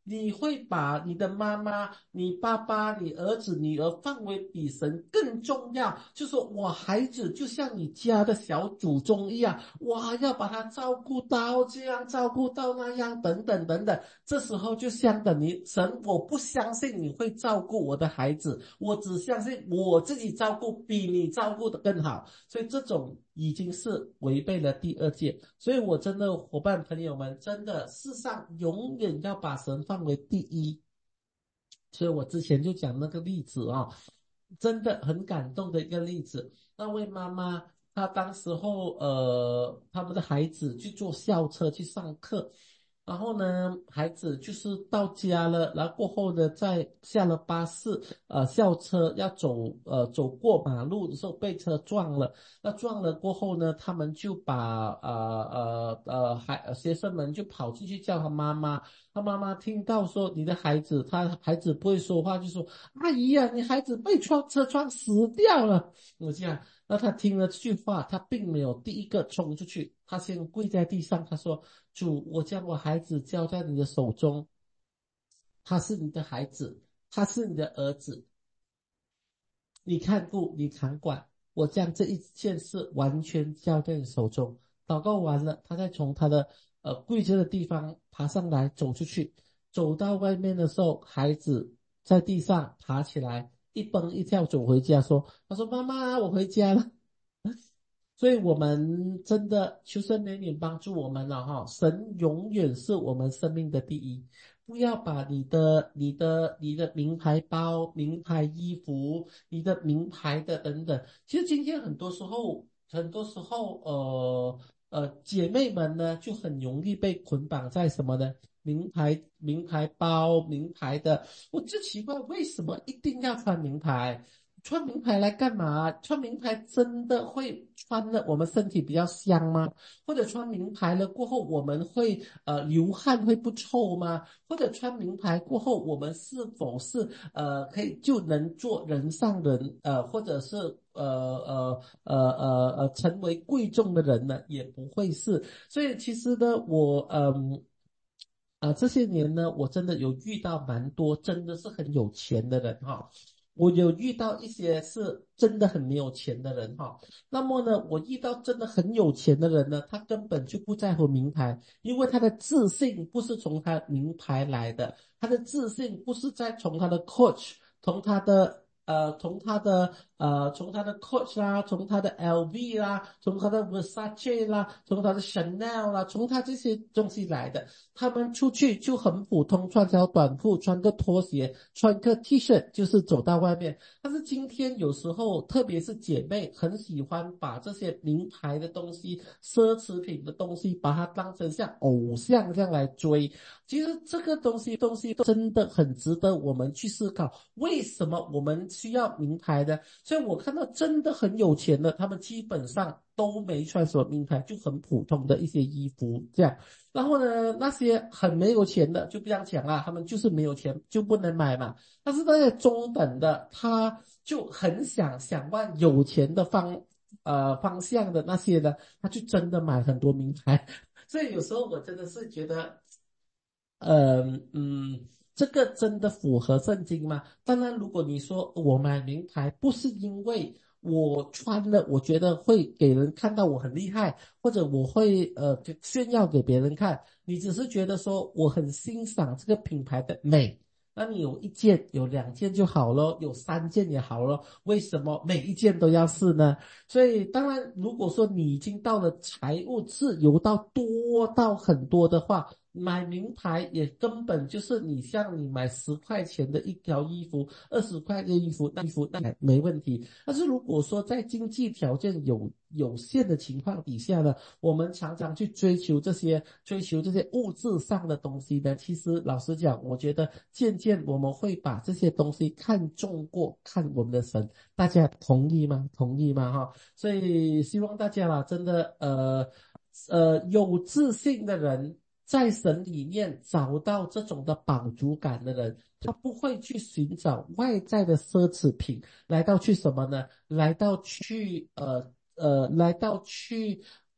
[SPEAKER 1] 你会把你的妈妈、你爸爸、你儿子、女儿放为比神更重要，就说我孩子就像你家的小祖宗一样，哇，要把他照顾到这样，照顾到那样，等等等等。这时候就相等于神，我不相信你会照顾我的孩子，我只相信我自己照顾比你照顾的更好。所以这种已经是违背了第二诫。所以我真的伙伴朋友们，真的世上永远要把神放为第一。所以我之前就讲那个例子啊、哦，真的很感动的一个例子。那位妈妈她当时候呃，他们的孩子去坐校车去上课，然后呢，孩子就是到家了，然后过后呢，在下了巴士，呃，校车要走，呃，走过马路的时候被车撞了。那撞了过后呢，他们就把呃呃呃孩学生们就跑进去叫他妈妈。他妈妈听到说你的孩子，他孩子不会说话，就说阿姨呀、啊，你孩子被撞车撞死掉了。我这样，那他听了这句话，他并没有第一个冲出去，他先跪在地上，他说主，我将我孩子交在你的手中，他是你的孩子，他是你的儿子，你看顾，你看管，我将这一件事完全交在你手中。祷告完了，他再从他的呃跪着的地方爬上来，走出去，走到外面的时候，孩子在地上爬起来，一蹦一跳走回家，说：“他说妈妈，我回家了。”所以我们真的求神怜悯帮助我们了哈，神永远是我们生命的第一。不要把你的、你的、你的名牌包、名牌衣服、你的名牌的等等。其实今天很多时候，很多时候，呃呃，姐妹们呢就很容易被捆绑在什么呢？名牌、名牌包、名牌的。我就奇怪，为什么一定要穿名牌？穿名牌来干嘛？穿名牌真的会穿了我们身体比较香吗？或者穿名牌了过后我们会呃流汗会不臭吗？或者穿名牌过后我们是否是呃可以就能做人上人呃或者是呃呃呃呃呃成为贵重的人呢？也不会是。所以其实呢，我嗯。啊、这些年呢，我真的有遇到蛮多真的是很有钱的人哈，我有遇到一些是真的很没有钱的人哈。那么呢，我遇到真的很有钱的人呢，他根本就不在乎名牌，因为他的自信不是从他名牌来的，他的自信不是在从他的 coach，从他的呃，从他的呃，从他的 Coach 啦，从他的 L V 啦，从他的 Versace 啦，从他的 Chanel 啦，从他这些东西来的。他们出去就很普通，穿条短裤，穿个拖鞋，穿个 T 恤，就是走到外面。但是今天有时候，特别是姐妹，很喜欢把这些名牌的东西、奢侈品的东西，把它当成像偶像这样来追。其实这个东西东西真的很值得我们去思考，为什么我们需要名牌呢？所以我看到真的很有钱的，他们基本上都没穿什么名牌，就很普通的一些衣服这样。然后呢，那些很没有钱的就不要讲啦，他们就是没有钱就不能买嘛。但是那些中等的，他就很想想往有钱的方呃方向的那些呢，他就真的买很多名牌。所以有时候我真的是觉得。嗯嗯，这个真的符合圣经吗？当然，如果你说我买名牌不是因为我穿了，我觉得会给人看到我很厉害，或者我会呃炫耀给别人看，你只是觉得说我很欣赏这个品牌的美，那你有一件有两件就好咯，有三件也好咯，为什么每一件都要试呢？所以当然，如果说你已经到了财务自由到多到很多的话，买名牌也根本就是你像你买十块钱的一条衣服，二十块的衣服，那衣服那没问题。但是如果说在经济条件有有限的情况底下呢，我们常常去追求这些追求这些物质上的东西呢，其实老实讲，我觉得渐渐我们会把这些东西看重过看我们的神。大家同意吗？同意吗？哈，所以希望大家啦，真的呃呃有自信的人。在神里面找到这种的饱足感的人，他不会去寻找外在的奢侈品，来到去什么呢？来到去呃呃，来到去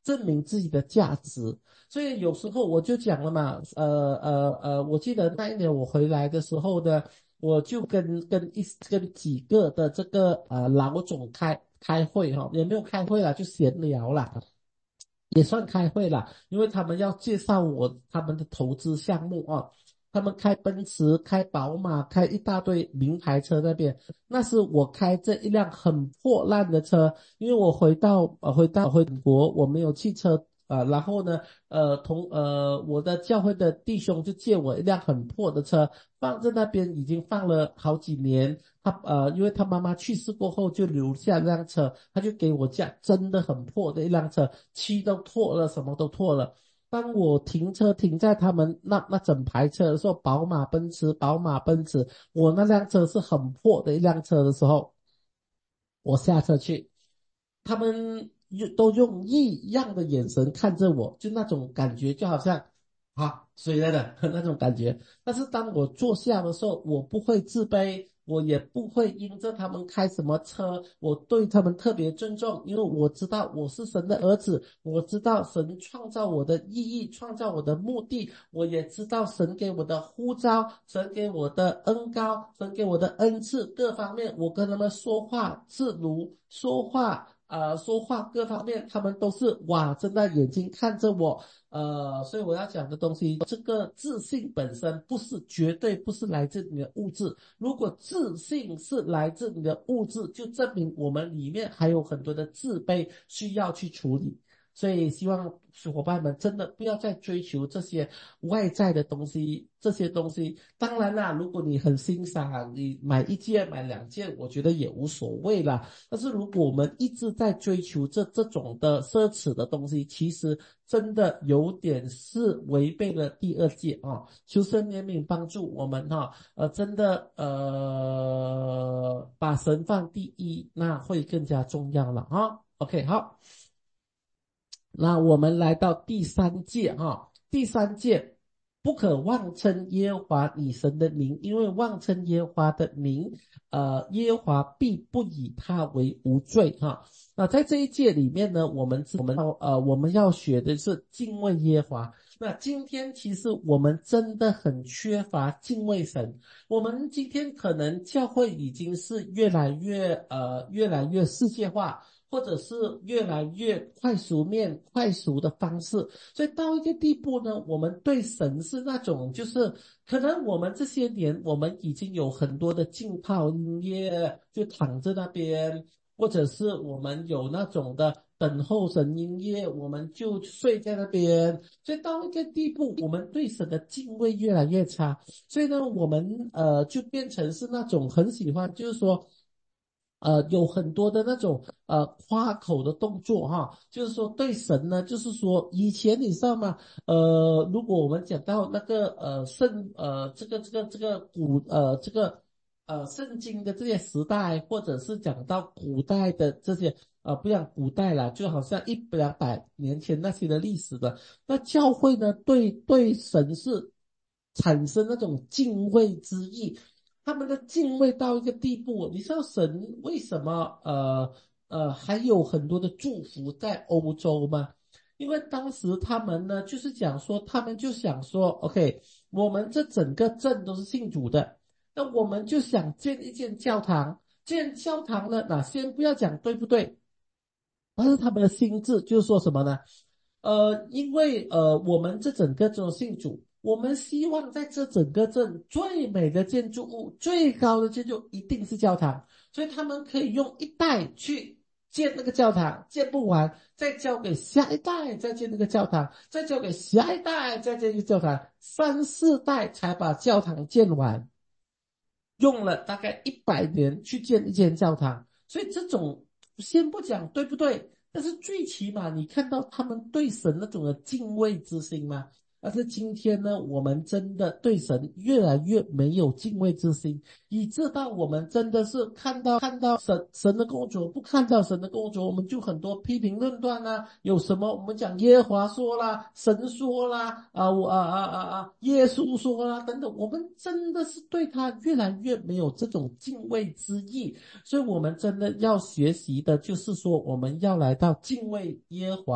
[SPEAKER 1] 证明自己的价值。所以有时候我就讲了嘛，呃呃呃，我记得那一年我回来的时候呢，我就跟跟一跟几个的这个呃老总开开会哈，也没有开会啦，就闲聊啦。也算开会啦，因为他们要介绍我他们的投资项目哦，他们开奔驰、开宝马、开一大堆名牌车那边，那是我开这一辆很破烂的车，因为我回到呃回到回国，我没有汽车啊、呃然后呢，呃同呃我的教会的弟兄就借我一辆很破的车，放在那边已经放了好几年。他呃，因为他妈妈去世过后就留下那辆车，他就给我驾真的很破的一辆车，漆都脱了，什么都脱了。当我停车停在他们那那整排车的时候，宝马、奔驰、宝马、奔驰，我那辆车是很破的一辆车的时候，我下车去，他们又都用异样的眼神看着我，就那种感觉，就好像啊，谁来的那种感觉。但是当我坐下的时候，我不会自卑，我也不会因着他们开什么车，我对他们特别尊重，因为我知道我是神的儿子，我知道神创造我的意义，创造我的目的，我也知道神给我的呼召，神给我的恩高，神给我的恩赐，各方面我跟他们说话自如，说话呃说话各方面，他们都是哇睁大眼睛看着我。呃，所以我要讲的东西，这个自信本身不是绝对不是来自你的物质。如果自信是来自你的物质，就证明我们里面还有很多的自卑需要去处理。所以希望伙伴们真的不要再追求这些外在的东西，这些东西。当然啦，如果你很欣赏，你买一件买两件，我觉得也无所谓啦。但是如果我们一直在追求这这种的奢侈的东西，其实真的有点是违背了第二诫啊。求神怜悯帮助我们哈、呃，真的呃把神放第一，那会更加重要了啊。OK，好。那我们来到第三诫哈，第三诫不可妄称耶和华你神的名，因为妄称耶和华的名，呃，耶和华必不以他为无罪哈。那在这一诫里面呢，我们我们要呃我们要学的是敬畏耶和华。那今天其实我们真的很缺乏敬畏神，我们今天可能教会已经是越来越呃越来越世界化。或者是越来越快熟面、快熟的方式，所以到一个地步呢，我们对神是那种，就是可能我们这些年，我们已经有很多的浸泡音乐，就躺在那边，或者是我们有那种的等候神音乐，我们就睡在那边，所以到一个地步，我们对神的敬畏越来越差，所以呢，我们呃就变成是那种很喜欢，就是说。呃，有很多的那种呃夸口的动作哈，就是说对神呢，就是说以前你知道吗？呃，如果我们讲到那个呃圣呃这个这个这个古呃这个呃圣经的这些时代，或者是讲到古代的这些呃不讲古代啦，就好像一两百年前那些的历史的，那教会呢对对神是产生那种敬畏之意。他们的敬畏到一个地步，你知道神为什么呃呃还有很多的祝福在欧洲吗？因为当时他们呢就是讲说，他们就想说，OK，我们这整个镇都是信主的，那我们就想建一间教堂。建教堂呢，那先不要讲对不对，但是他们的心智就是说什么呢？呃，因为呃，我们这整个州信主，我们希望在这整个镇最美的建筑物、最高的建筑一定是教堂，所以他们可以用一代去建那个教堂，建不完，再交给下一代再建那个教堂，再交给下一代再建一个教堂，三四代才把教堂建完。用了大概一百年去建一间教堂，所以这种先不讲对不对，但是最起码你看到他们对神那种的敬畏之心吗？但是今天呢，我们真的对神越来越没有敬畏之心，以致到我们真的是看到看到神神的工作，不看到神的工作，我们就很多批评论断啊，有什么我们讲耶和华说啦，神说啦，啊我啊啊啊啊，耶稣说啦等等，我们真的是对他越来越没有这种敬畏之意，所以我们真的要学习的就是说，我们要来到敬畏耶和华。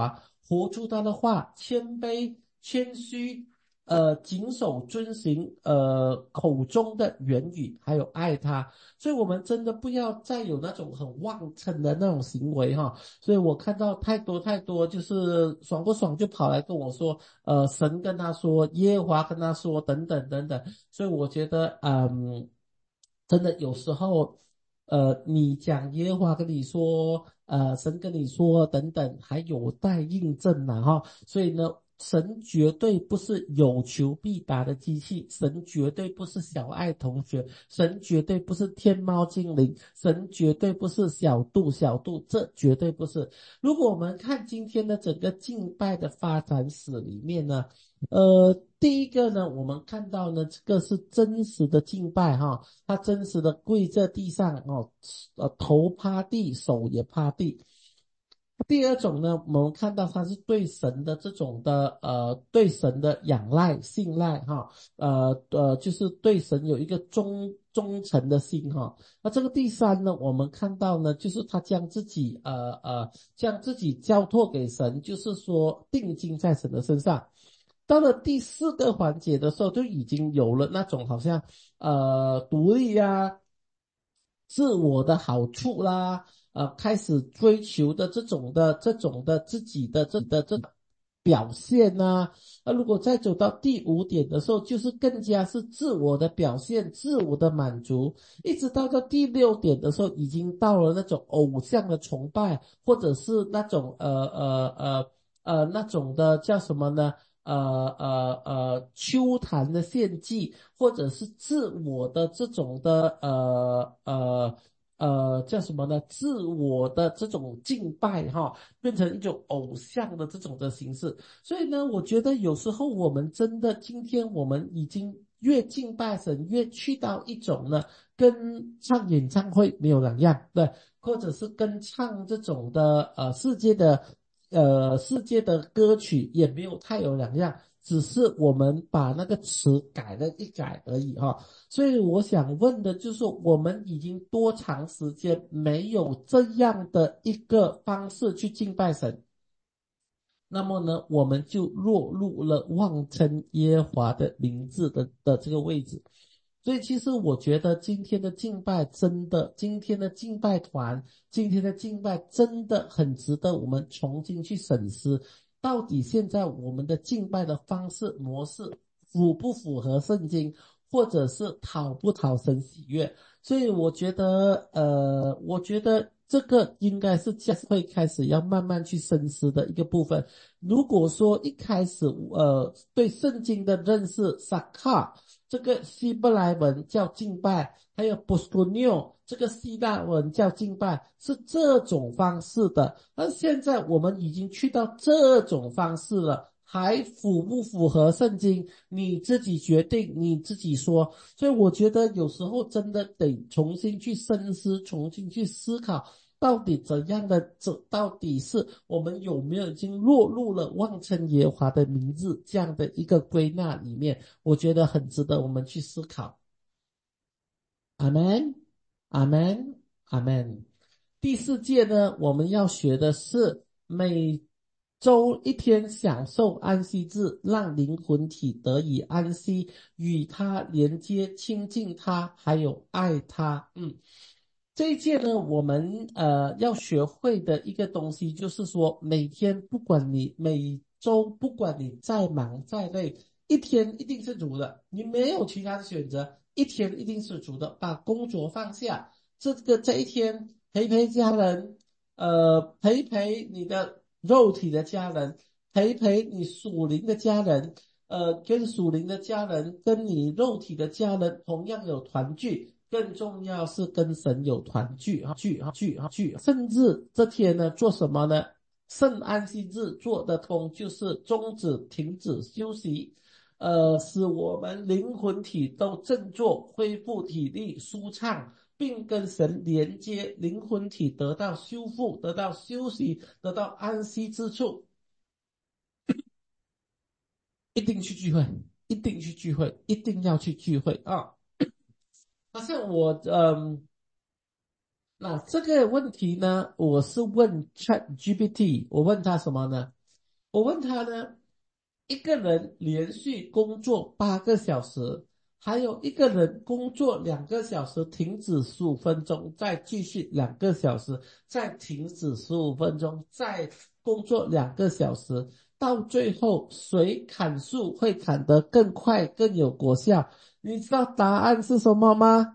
[SPEAKER 1] 活出他的话，谦卑、谦虚，呃，谨守遵行，呃，口中的言语，还有爱他。所以我们真的不要再有那种很妄称的那种行为哈。所以我看到太多太多，就是爽不爽就跑来跟我说，呃，神跟他说，耶和华跟他说，等等等等。所以我觉得，嗯，真的有时候，呃，你讲耶和华跟你说，呃，神跟你说等等，还有待印证呢哈。所以呢，神绝对不是有求必答的机器，神绝对不是小爱同学，神绝对不是天猫精灵，神绝对不是小度小度，这绝对不是。如果我们看今天的整个敬拜的发展史里面呢，呃，第一个呢，我们看到呢，这个是真实的敬拜哈，他真实的跪在地上哦，呃，头趴地，手也趴地。第二种呢，我们看到他是对神的这种的呃，对神的仰赖、信赖哈，呃呃，就是对神有一个忠忠诚的心哈。那这个第三呢，我们看到呢，就是他将自己呃呃，将自己交托给神，就是说定睛在神的身上。到了第四个环节的时候，就已经有了那种好像呃独立呀、自我的好处啦，呃，开始追求的这种的这种的自己的这的这表现呐、那如果再走到第五点的时候，就是更加是自我的表现、自我的满足，一直到到第六点的时候，已经到了那种偶像的崇拜，或者是那种呃呃呃呃那种的叫什么呢？呃呃呃，秋坛的献祭，或者是自我的这种的呃呃呃叫什么呢？自我的这种敬拜哈，变成一种偶像的这种的形式。所以呢，我觉得有时候我们真的，今天我们已经越敬拜神，越去到一种呢，跟唱演唱会没有两样，对，或者是跟唱这种的呃世界的。呃，世界的歌曲也没有太有两样，只是我们把那个词改了一改而已哈。所以我想问的就是，我们已经多长时间没有这样的一个方式去敬拜神？那么呢，我们就落入了妄称耶和华的名字的的这个位置。所以其实我觉得今天的敬拜真的，今天的敬拜团，今天的敬拜真的很值得我们重新去审视，到底现在我们的敬拜的方式模式符不符合圣经，或者是讨不讨神喜悦。所以我觉得，呃，我觉得这个应该是教会开始要慢慢去深思的一个部分。如果说一开始，呃，对圣经的认识，撒卡这个希伯来文叫敬拜，还有 p o s t o n i o 这个希腊文叫敬拜，是这种方式的。而现在我们已经去到这种方式了，还符不符合圣经？你自己决定，你自己说。所以我觉得有时候真的得重新去深思，重新去思考，到底怎样的，这到底是我们有没有已经落入了妄称耶和华的名字这样的一个归纳里面？我觉得很值得我们去思考。阿门，阿门，阿门。第四届呢，我们要学的是每周一天享受安息日，让灵魂体得以安息，与他连接，亲近他，还有爱他。嗯，这一届呢，我们呃要学会的一个东西，就是说，每天不管你每周不管你再忙再累，一天一定是足的，你没有其他的选择，一天一定是足的，把工作放下。这个这一天陪陪家人，呃，陪陪你的肉体的家人，陪陪你属灵的家人，呃，跟属灵的家人，跟你肉体的家人同样有团聚。更重要是跟神有团聚哈，聚哈聚哈聚，甚至这天呢做什么呢？圣安息日做得通，就是终止、停止休息，呃，使我们灵魂体都振作，恢复体力，舒畅。并跟神连接，灵魂体得到修复，得到休息，得到安息之处，一定去聚会，一定去聚会，一定要去聚会啊！好像我，嗯，那这个问题呢，我是问 ChatGPT，我问他什么呢？ 我问他呢，一个人连续工作八个小时，还有一个人工作两个小时，停止十五分钟，再继续两个小时，再停止十五分钟，再工作两个小时，到最后谁砍树会砍得更快、更有果效？你知道答案是什么吗？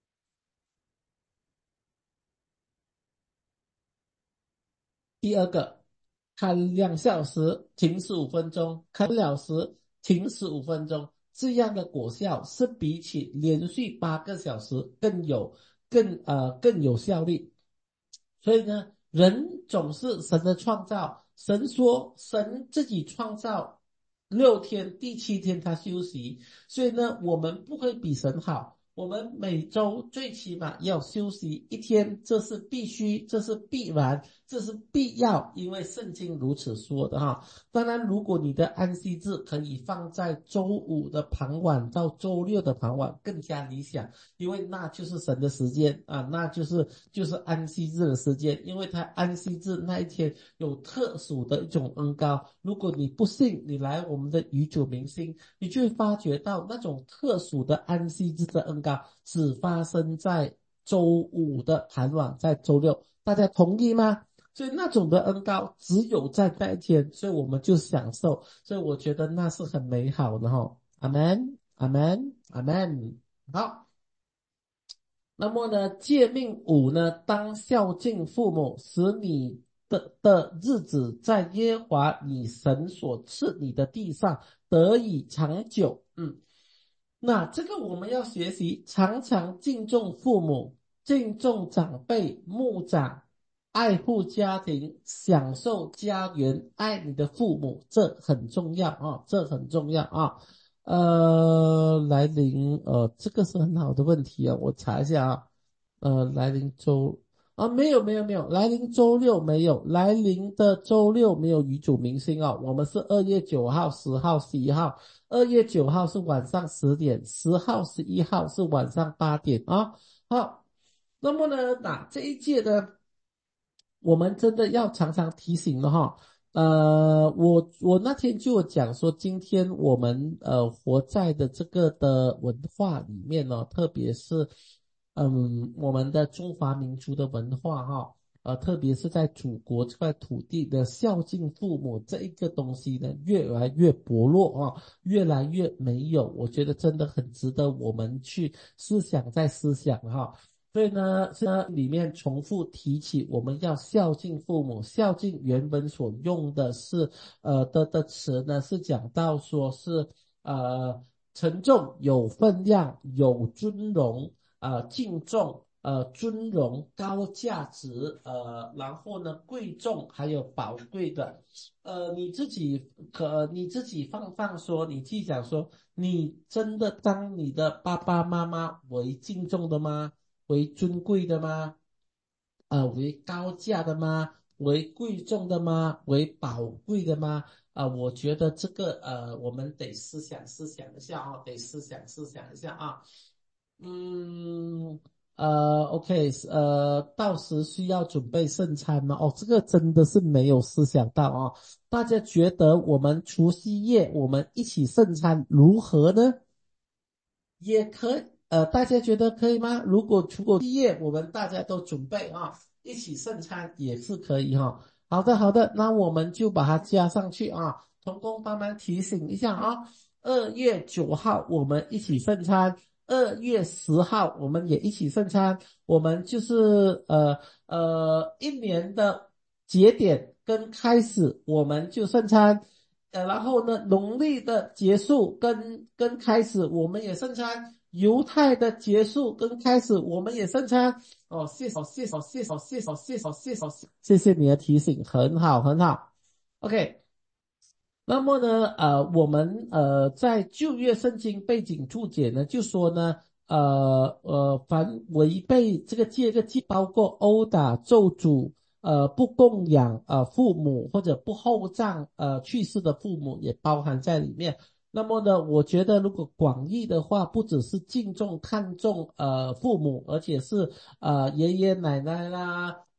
[SPEAKER 1] 第二个，看两小时停十五分钟，看两小时停十五分钟，这样的果效是比起连续八个小时更有更呃更有效率。所以呢，人总是神的创造。神说，神自己创造六天，第七天他休息。所以呢，我们不会比神好。我们每周最起码要休息一天，这是必须，这是必然，这是必要，因为圣经如此说的哈。当然，如果你的安息日可以放在周五的傍晚到周六的傍晚，更加理想。因为那就是神的时间啊，那就是就是安息日的时间，因为他安息日那一天有特殊的一种恩膏。如果你不信，你来我们的宇宙明星，你就会发觉到那种特殊的安息日的恩膏只发生在周五的傍晚，在周六，大家同意吗？所以那种的恩膏只有在那一天，所以我们就享受，所以我觉得那是很美好的哈。阿门，阿门，阿门。好。那么呢，诫命五呢，当孝敬父母，使你的的日子在耶和华你神所赐你的地上得以长久。嗯，那这个我们要学习，常常敬重父母，敬重长辈、牧长，爱护家庭，享受家园，爱你的父母，这很重要啊，这很重要啊。呃，来临，呃，这个是很好的问题啊，我查一下啊。呃，来临周啊，没有没有没有，来临周六没有，来临的周六没有女主明星哦，我们是二月九号、十号、十一号，二月九号是晚上十点，十号、十一号是晚上八点啊。好，那么呢，那这一届呢？我们真的要常常提醒了哈。呃，我我那天就有讲说，今天我们呃活在的这个的文化里面呢，特别是嗯我们的中华民族的文化哈，呃，特别是在祖国这块土地的孝敬父母这一个东西呢，越来越薄弱啊，越来越没有。我觉得真的很值得我们去思想再思想哈。所以呢，呢里面重复提起我们要孝敬父母。孝敬原本所用的是呃的的词呢，是讲到说是呃沉重、有分量、有尊荣、呃敬重、呃尊荣、高价值，呃然后呢贵重还有宝贵的。呃你自己可你自己放放说，你自己讲说，你真的当你的爸爸妈妈为敬重的吗？为尊贵的吗？呃，为高价的吗？为贵重的吗？为宝贵的吗？啊、我觉得这个呃，我们得思想思想一下啊，得思想思想一下啊。嗯，呃，OK，呃，到时需要准备圣餐吗？哦，这个真的是没有思想到啊。大家觉得我们除夕夜我们一起圣餐如何呢？也可以，呃，大家觉得可以吗？如果如果毕业，我们大家都准备啊，一起圣餐也是可以哈。好的，好的，那我们就把它加上去啊。童工帮忙提醒一下啊，二月九号我们一起圣餐，二月十号我们也一起圣餐。我们就是呃呃一年的节点跟开始，我们就圣餐。呃，然后呢，农历的结束跟跟开始，我们也圣餐；犹太的结束跟开始，我们也圣餐。哦，谢谢，谢谢，谢谢，谢谢，谢谢，谢谢，谢谢你的提醒，很好，很好。OK，那么呢，呃，我们呃在旧约圣经背景注解呢，就说呢，呃呃，凡违背这个戒，这个戒包括殴打、咒诅，呃，不供养呃父母或者不厚葬呃去世的父母，也包含在里面。那么呢，我觉得如果广义的话，不只是敬重、看重呃父母，而且是呃爷爷奶奶啦。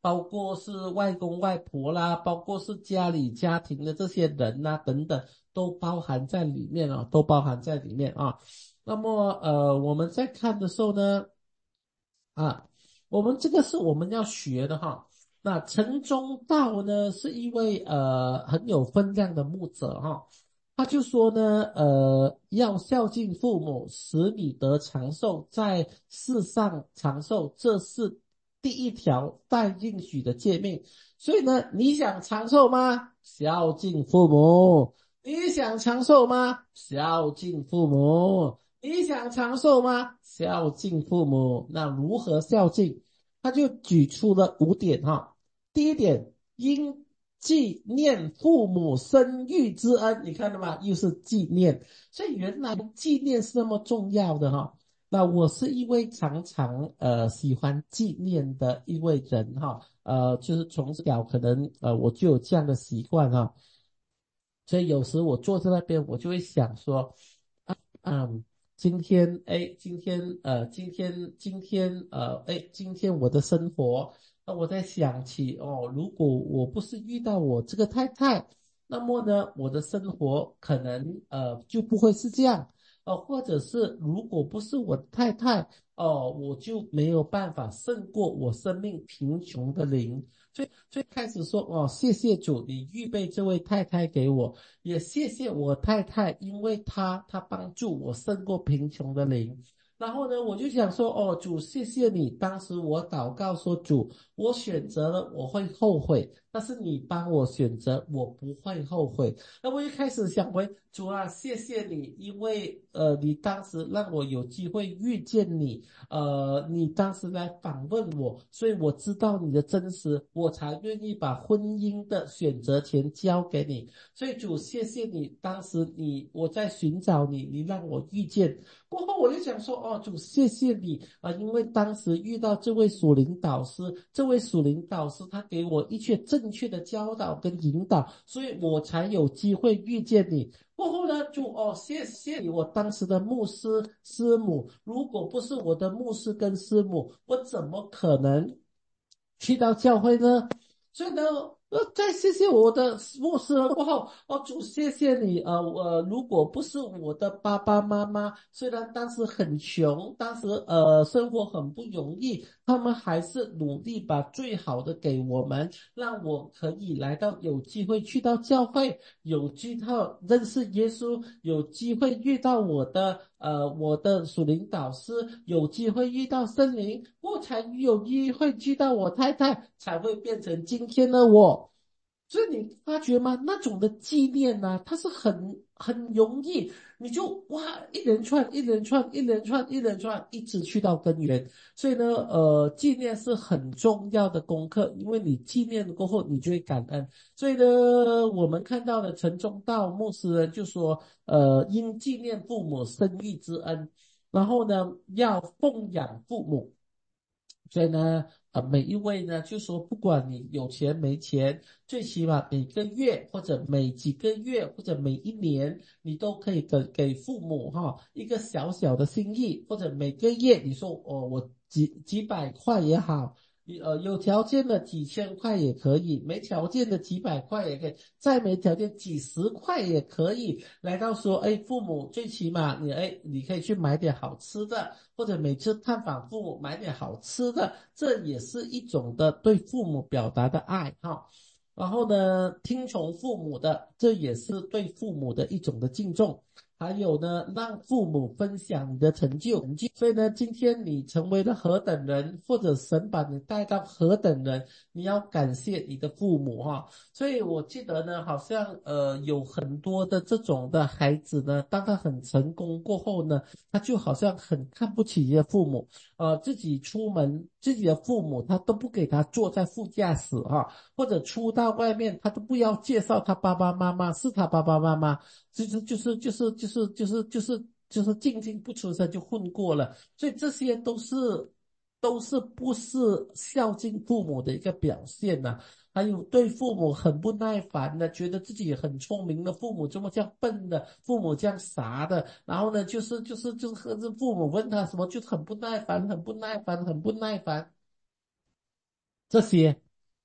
[SPEAKER 1] 包括是外公外婆啦，包括是家里家庭的这些人呐、等等，都包含在里面啊，都包含在里面啊。那么呃，我们在看的时候呢，啊，我们这个是我们要学的哈。那陈忠道呢，是一位呃很有分量的牧者哈。他就说呢，呃，要孝敬父母，使你得长寿，在世上长寿，这是第一条待应许的诫命。所以呢，你想长寿吗？孝敬父母。你想长寿吗？孝敬父母。你想长寿吗？孝敬父母。那如何孝敬？他就举出了五点哈。第一点，应纪念父母生育之恩。你看到吗？又是纪念。所以原来纪念是那么重要的哈。那我是一位常常呃喜欢纪念的一位人哈。呃，就是从小可能呃我就有这样的习惯哈。所以有时我坐在那边，我就会想说。嗯，今天哎，今天呃，今天今天呃，哎，今天我的生活，那我在想起哦，如果我不是遇到我这个太太，那么呢，我的生活可能呃就不会是这样，呃，或者是如果不是我的太太，哦，我就没有办法胜过我生命贫穷的灵。所以最开始说哦，谢谢主，你预备这位太太给我。也谢谢我太太，因为她她帮助我胜过贫穷的灵。然后呢，我就想说，哦，主，谢谢你。当时我祷告说，主，我选择了，我会后悔，但是你帮我选择，我不会后悔。那我一开始想回，主啊，谢谢你，因为呃，你当时让我有机会遇见你，呃，你当时来访问我，所以我知道你的真实，我才愿意把婚姻的选择权交给你。所以主，谢谢你，当时你我在寻找你，你让我遇见。过后我就想说，哦，主，谢谢你啊、呃因为当时遇到这位属灵导师，这位属灵导师他给我一切正确的教导跟引导，所以我才有机会遇见你。过后呢，就哦，谢谢你，我当时的牧师师母，如果不是我的牧师跟师母，我怎么可能去到教会呢？所以呢，呃，再谢谢我的牧师过后，哦，主，谢谢你，呃，我如果不是我的爸爸妈妈，虽然当时很穷，当时呃生活很不容易，他们还是努力把最好的给我们，让我可以来到有机会去到教会，有机会认识耶稣，有机会遇到我的呃我的属灵导师，有机会遇到圣灵，我才有机会遇到我太太，才会变成今天的我。所以你发觉吗？那种的纪念呢、它是很很容易，你就哇一连串一连串一连串一连串，一直去到根源。所以呢，呃，纪念是很重要的功课，因为你纪念过后，你就会感恩。所以呢，我们看到的陈忠道牧师呢，就说，呃，应纪念父母生育之恩，然后呢，要奉养父母。所以呢，呃，每一位呢，就说不管你有钱没钱，最起码每个月或者每几个月或者每一年，你都可以给给父母哈一个小小的心意，或者每个月你说哦，我几几百块也好，你呃有条件的几千块也可以，没条件的几百块也可以，再没条件几十块也可以。来到说，哎，父母最起码你哎，你可以去买点好吃的。或者每次探访父母买点好吃的，这也是一种的对父母表达的爱哈。然后呢，听从父母的，这也是对父母的一种的敬重。还有呢，让父母分享你的成就。所以呢，今天你成为了何等人，或者神把你带到何等人，你要感谢你的父母哈。所以我记得呢，好像呃有很多的这种的孩子呢，当他很成功过后呢，他就好像很看不起这些父母，呃，自己出门，自己的父母他都不给他坐在副驾驶哈，或者出到外面他都不要介绍他爸爸妈妈是他爸爸妈妈，就是就是就是就是就是就是就是进进不出声就混过了，所以这些都是都是不是孝敬父母的一个表现呐、还有对父母很不耐烦的，觉得自己很聪明的父母怎么这样笨的，父母这样傻的，然后呢，就是就是就是父母问他什么，就很不耐烦，很不耐烦，很不耐烦。这些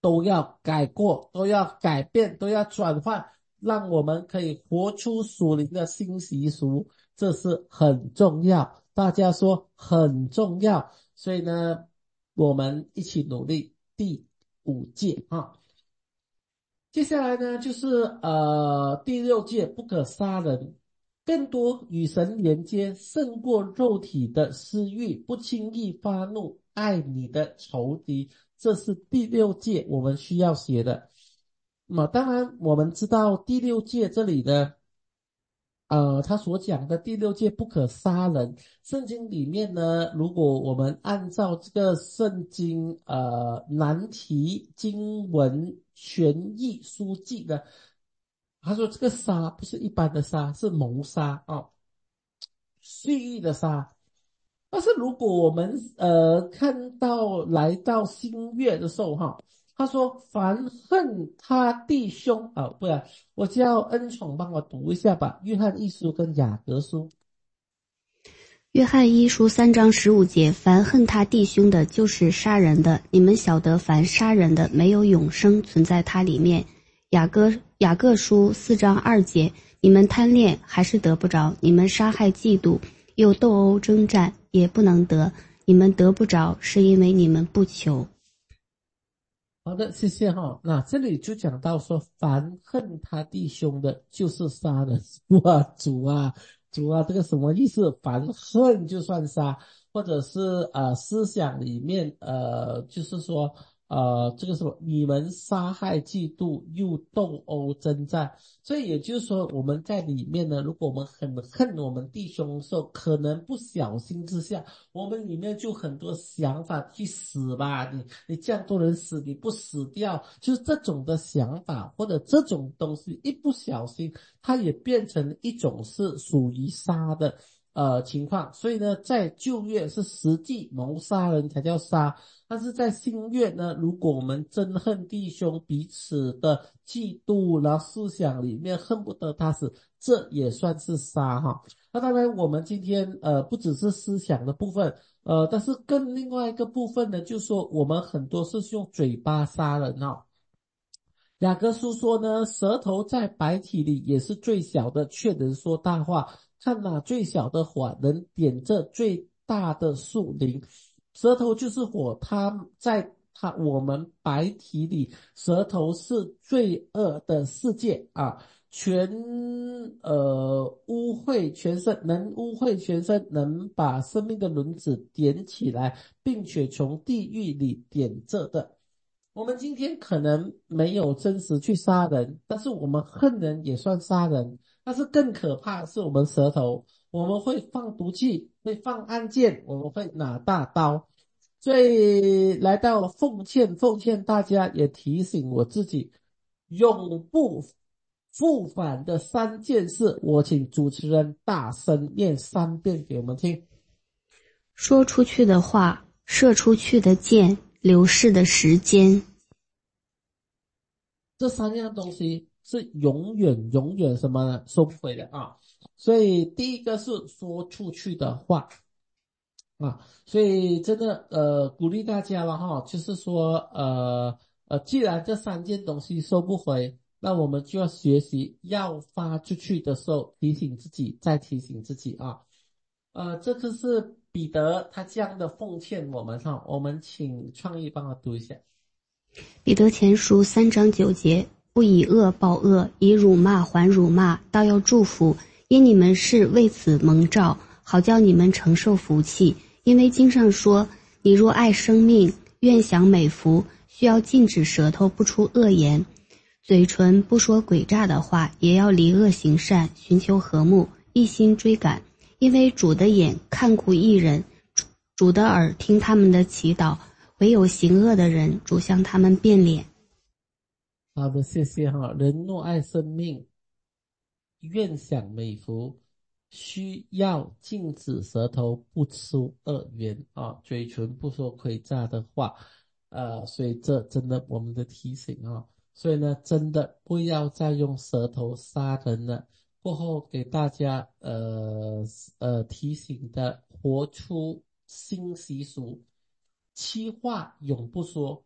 [SPEAKER 1] 都要改过，都要改变，都要转换，让我们可以活出属灵的新习俗，这是很重要。大家说很重要，所以呢，我们一起努力。第五届啊，接下来呢就是呃第六届不可杀人，更多与神连接，胜过肉体的私欲，不轻易发怒，爱你的仇敌，这是第六届我们需要学的。那么当然我们知道第六届这里的呃，他所讲的第六诫不可杀人，圣经里面呢，如果我们按照这个圣经呃难题经文全译书记的，他说这个杀不是一般的杀，是谋杀哦，蓄意的杀。但是如果我们呃看到来到新月的时候哈，他说凡恨他弟兄啊，不然我叫恩宠帮我读一下吧，约翰一书跟雅各书。
[SPEAKER 2] 约翰一书三章十五节，凡恨他弟兄的，就是杀人的。你们晓得，凡杀人的，没有永生存在他里面。雅各雅各书四章二节，你们贪恋还是得不着，你们杀害嫉妒，又斗殴征战，也不能得。你们得不着，是因为你们不求。
[SPEAKER 1] 好的，谢谢哈。那这里就讲到说，凡恨他弟兄的，就是杀人。哇，主啊，主啊，这个什么意思？凡恨就算杀，或者是呃思想里面呃，就是说呃这个什么，你们杀害、嫉妒又斗殴征战。所以也就是说，我们在里面呢，如果我们很恨我们弟兄的时候，可能不小心之下。我们里面就很多想法，去死吧，你你这样多人死，你不死掉，就是这种的想法或者这种东西，一不小心，它也变成一种是属于杀的呃情况。所以呢，在旧约是实际谋杀人才叫杀，但是在新约呢，如果我们憎恨弟兄彼此的嫉妒，然后思想里面恨不得他死，这也算是杀哈。那当然，我们今天呃不只是思想的部分，呃，但是更另外一个部分呢，就是说我们很多是用嘴巴杀人哦。雅各书说呢，舌头在百体里也是最小的，却能说大话。看哪，最小的火能点着最大的树林。舌头就是火，它在它我们百体里，舌头是罪恶的世界啊。全呃污秽全身，能污秽全身，能把生命的轮子点起来，并且从地狱里点着的。我们今天可能没有真实去杀人，但是我们恨人也算杀人。但是更可怕的是我们舌头，我们会放毒气，会放暗箭，我们会拿大刀。所以来到奉劝，奉劝大家，也提醒我自己，永不复返的三件事，我请主持人大声念三遍给我们听。
[SPEAKER 2] 说出去的话，射出去的箭，流逝的时间。
[SPEAKER 1] 这三样东西是永远永远什么呢？收不回的啊！所以第一个是说出去的话啊，所以真的呃鼓励大家了哈，就是说呃呃，既然这三件东西收不回，那我们就要学习要发出去的时候提醒自己，再提醒自己啊。呃，这个是彼得他这样的奉劝我们哈，我们请创意帮我读一下。
[SPEAKER 2] 彼得前书三章九节，不以恶报恶，以辱骂还辱骂，倒要祝福，因你们是为此蒙召，好叫你们承受福气。因为经上说，你若爱生命，愿享美福，需要禁止舌头不出恶言，嘴唇不说诡诈的话，也要离恶行善，寻求和睦，一心追赶。因为主的眼看顾义人，主的耳听他们的祈祷，唯有行恶的人，主向他们变脸。
[SPEAKER 1] 好的，谢谢哈。人若爱生命，愿享美福，需要禁止舌头不出恶言啊，嘴唇不说诡诈的话，呃，所以这真的我们的提醒啊。所以呢，真的不要再用舌头杀人了。过后给大家呃呃提醒的，活出新习俗，七话永不说，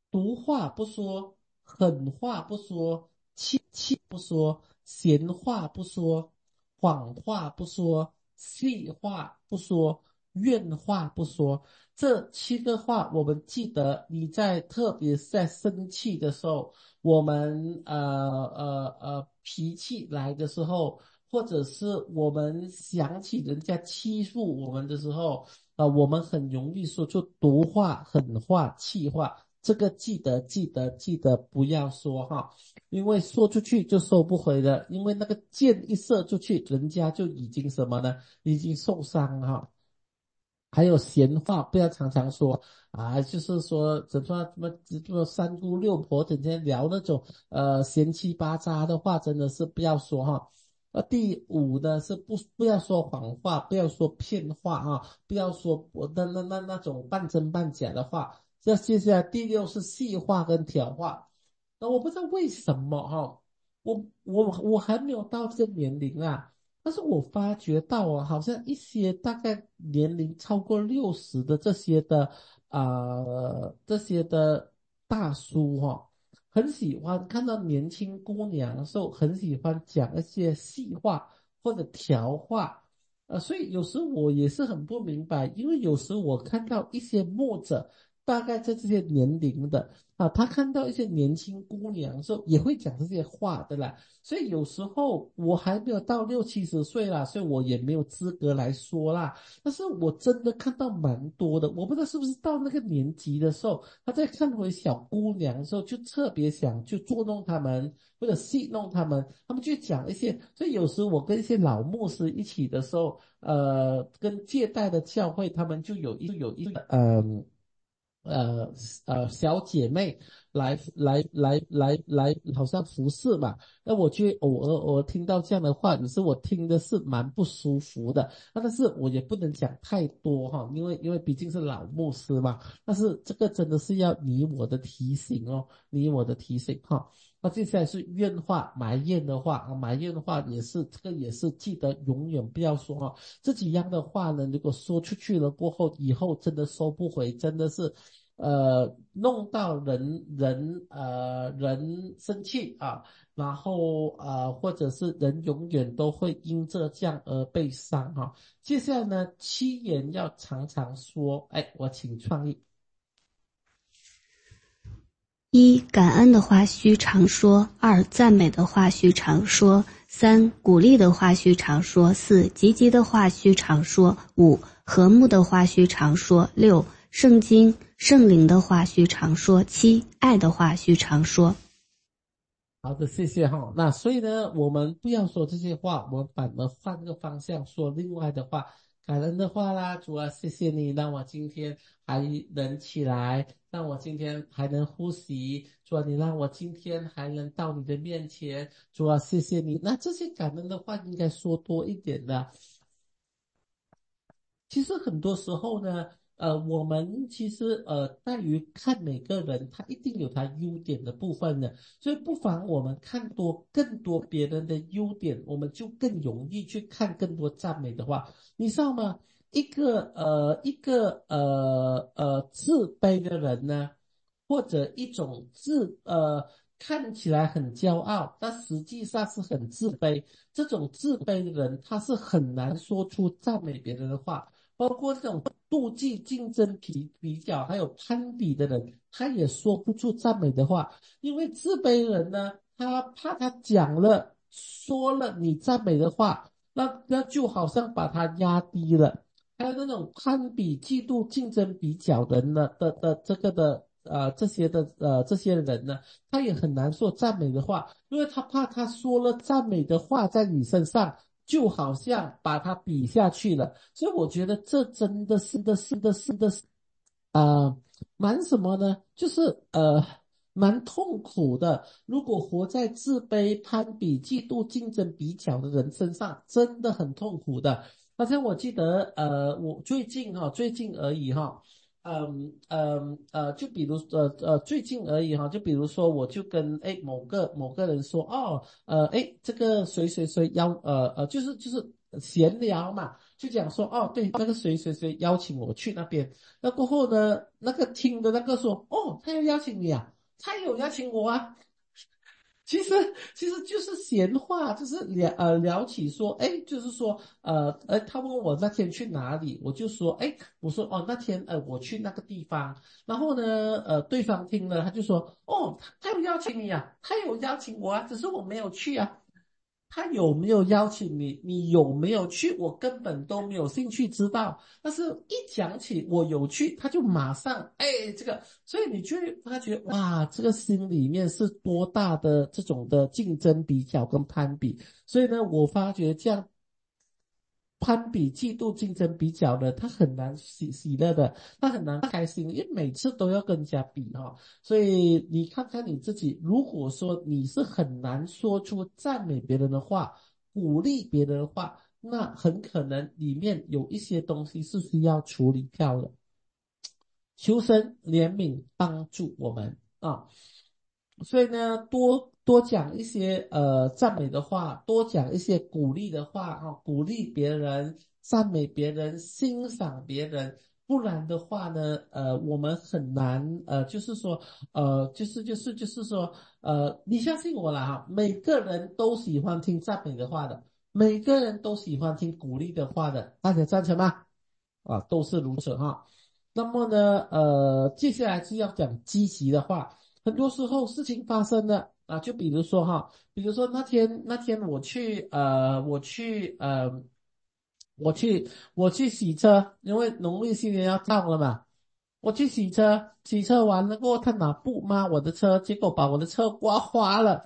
[SPEAKER 1] 毒话不说，狠话不说，气不说，闲话不说，谎话不说，细话不说，怨话不说。这七个话，我们记得，你在特别是在生气的时候，我们呃呃呃脾气来的时候，或者是我们想起人家欺负我们的时候，呃，我们很容易说出毒话、狠话、气话。这个记得记得记得不要说哈。因为说出去就收不回了，因为那个箭一射出去，人家就已经什么呢？已经受伤哈。还有闲话不要常常说啊，就是说怎么说怎么怎么三姑六婆整天聊那种呃闲七八糟的话，真的是不要说哈。呃，第五呢是不不要说谎话，不要说骗话啊，不要说我的那那那种半真半假的话。这接下来第六是细话跟挑话。那我不知道为什么哈，我我我还没有到这个年龄啊。但是我发觉到啊，好像一些大概年龄超过六十的这些的啊、呃这些的大叔哈、很喜欢看到年轻姑娘的时候，很喜欢讲一些细话或者调话。呃，所以有时候我也是很不明白，因为有时候我看到一些牧者，大概在这些年龄的啊，他看到一些年轻姑娘的时候，也会讲这些话的啦。所以有时候我还没有到六七十岁啦，所以我也没有资格来说啦。但是我真的看到蛮多的，我不知道是不是到那个年纪的时候，他在看回小姑娘的时候，就特别想去捉弄他们，或者戏弄他们，他们就讲一些。所以有时我跟一些老牧师一起的时候，呃，跟借贷的教会，他们就有一有一嗯。呃呃小姐妹来来来来来，好像服侍嘛。那我就偶尔偶尔听到这样的话，可是我听的是蛮不舒服的。那但是我也不能讲太多哈，因为因为毕竟是老牧师嘛。但是这个真的是要你我的提醒哦，你我的提醒哈。那接下来是怨话、埋怨的话啊，埋怨的话也是这个也是记得永远不要说哈。这几样的话呢，如果说出去了过后，以后真的收不回，真的是。呃，弄到人人呃人生气啊，然后呃或者是人永远都会因这这样而被伤哈、接下来呢，七言要常常说，哎，我请创意。
[SPEAKER 2] 一、感恩的话须常说；二、赞美的话须常说；三、鼓励的话须常说；四、积极的话须常说；五、和睦的话须常说；六、圣经圣灵的话须常说；七、爱的话须常说。
[SPEAKER 1] 好的，谢谢哈。那所以呢，我们不要说这些话，我们反而换个方向说另外的话，感恩的话啦。主啊，谢谢你让我今天还能起来，让我今天还能呼吸。主啊，你让我今天还能到你的面前。主啊，谢谢你。那这些感恩的话应该说多一点的。其实很多时候呢，呃，我们其实呃，在于看每个人，他一定有他优点的部分的，所以不妨我们看多更多别人的优点，我们就更容易去看更多赞美的话。你知道吗？一个呃一个呃呃自卑的人呢，或者一种自呃看起来很骄傲，但实际上是很自卑，这种自卑的人，他是很难说出赞美别人的话。包括这种妒忌、竞争、比比较，还有攀比的人，他也说不出赞美的话，因为自卑人呢，他怕他讲了、说了你赞美的话，那那就好像把他压低了。还有那种攀比、嫉妒、竞争、比较的人呢的的这个的呃这些的呃这些人呢，他也很难说赞美的话，因为他怕他说了赞美的话在你身上。就好像把他比下去了，所以我觉得这真的是的是的是的是，呃，蛮什么呢？就是呃，蛮痛苦的。如果活在自卑、攀比、嫉妒、竞争、比较的人身上，真的很痛苦的。好像我记得，呃，我最近哈、最近而已哈、嗯嗯呃，就比如呃呃，最近而已哈，就比如说，我就跟哎某个某个人说，哦，呃，哎，这个谁谁谁要呃呃，就是就是闲聊嘛， 就讲说哦，对，那个谁谁谁邀请我去那边，那过后呢，那个听的那个说哦，他要邀请你啊，他有邀请我啊。其实其实就是闲话，就是聊呃聊起说，哎，就是说呃呃，他问我那天去哪里，我就说，哎，我说哦那天呃我去那个地方，然后呢呃对方听了他就说，哦他他有邀请你啊，他有邀请我啊，只是我没有去啊。他有没有邀请你？你有没有去？我根本都没有兴趣知道。但是，一讲起我有去，他就马上哎，这个，所以你就会发觉哇，这个心里面是多大的这种的竞争比较跟攀比。所以呢，我发觉这样攀比、嫉妒、竞争、比较的，他很难喜喜乐的，他很难开心，因为每次都要跟人家比哈、哦。所以你看看你自己，如果说你是很难说出赞美别人的话、鼓励别人的话，那很可能里面有一些东西是需要处理掉的。求神怜悯帮助我们啊。所以呢，多多讲一些呃赞美的话，多讲一些鼓励的话啊，鼓励别人，赞美别人，欣赏别人。不然的话呢，呃，我们很难呃，就是说呃，就是就是就是说呃，你相信我啦哈，每个人都喜欢听赞美的话的，每个人都喜欢听鼓励的话的，大家赞成吗？啊，都是如此哈。那么呢，呃，接下来是要讲积极的话。很多时候事情发生了啊，就比如说哈，比如说那天那天我去呃，我去呃，我去我去洗车，因为农历新年要到了嘛，我去洗车，洗车完了过后，他拿布抹我的车，结果把我的车刮花了。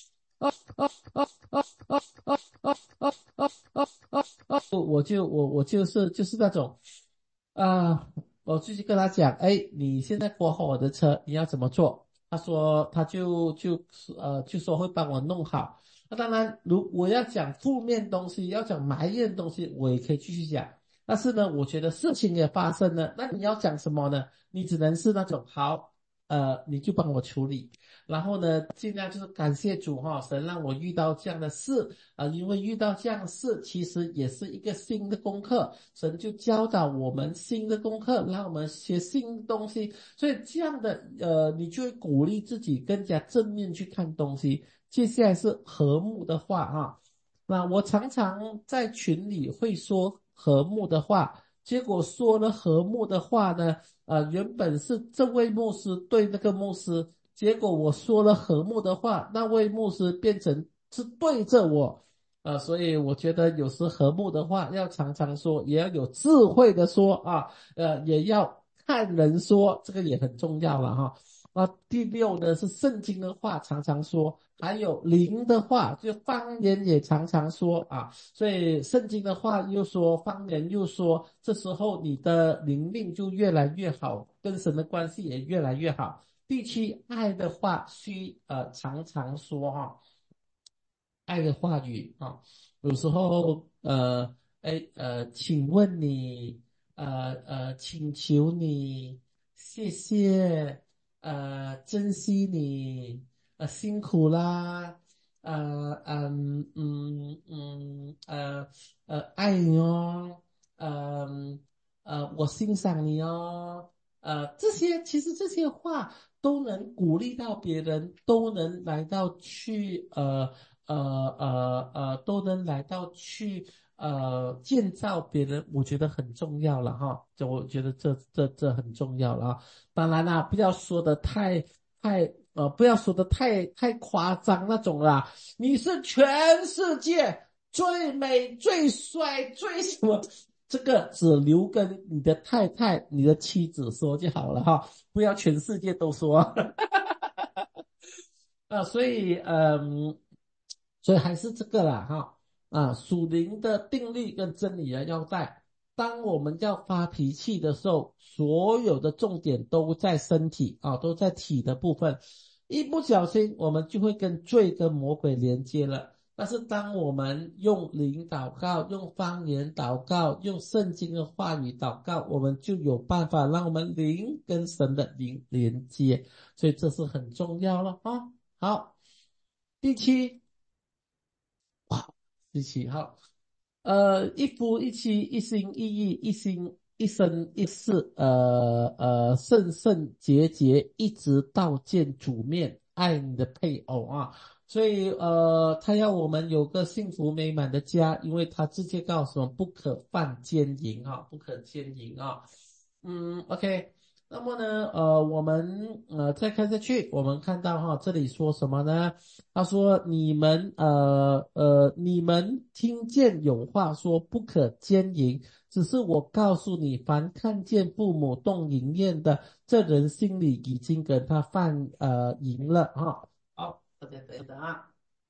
[SPEAKER 1] 我就我我就是就是那种啊，我就去跟他讲，哎，你现在刮花我的车，你要怎么做？他说他就就呃就说会帮我弄好。那当然，如我要讲负面东西，要讲埋怨的东西，我也可以继续讲。但是呢，我觉得事情也发生了，那你要讲什么呢？你只能是那种好，呃，你就帮我处理。然后呢，尽量就是感谢主哈、神让我遇到这样的事啊、呃因为遇到这样的事，其实也是一个新的功课，神就教导我们新的功课，让我们学新的东西，所以这样的呃，你就会鼓励自己更加正面去看东西。接下来是和睦的话哈、那我常常在群里会说和睦的话，结果说了和睦的话呢，呃，原本是这位牧师对那个牧师，结果我说了和睦的话，那位牧师变成是对着我，呃，所以我觉得有时和睦的话要常常说，也要有智慧的说啊，呃，也要看人说，这个也很重要了哈。啊，第六呢是圣经的话常常说，还有灵的话，就方言也常常说啊。所以圣经的话又说，方言又说，这时候你的灵命就越来越好，跟神的关系也越来越好。第七，爱的话需呃常常说哈、爱的话语啊，有时候呃，哎呃，请问你，呃呃，请求你，谢谢，呃，珍惜你，呃，辛苦啦，呃嗯嗯嗯呃呃，爱你哦，嗯呃，我欣赏你哦，呃，这些其实这些话都能鼓励到别人，都能来到去呃。呃呃呃，都能来到去呃建造别人，我觉得很重要了哈。就我觉得这这这很重要了啊。当然啦，不要说的太太呃，不要说的太太夸张那种啦。你是全世界最美、最帅、最什么？这个只留跟你的太太、你的妻子说就好了哈，不要全世界都说。啊，所以嗯，所以还是这个啦哈啊，属灵的定律跟真理啊要带。当我们要发脾气的时候，所有的重点都在身体啊，都在体的部分。一不小心，我们就会跟罪跟魔鬼连接了。但是当我们用灵祷告、用方言祷告、用圣经的话语祷告，我们就有办法让我们灵跟神的灵连接。所以这是很重要了啊。好，第七，哇，第七，好。 呃，一夫一妻，一心一意，一心一生一世，呃呃，圣圣洁洁，一直到见主面，爱你的配偶啊。所以呃，他要我们有个幸福美满的家，因为他直接告诉我们不可犯奸淫啊，不可奸淫啊。嗯，OK。那么呢，呃，我们呃再看下去，我们看到哈，这里说什么呢？他说：“你们呃呃，你们听见有话说不可奸淫，只是我告诉你，凡看见父母动淫念的，这人心里已经跟他犯呃淫了哈。”好，大家等等啊。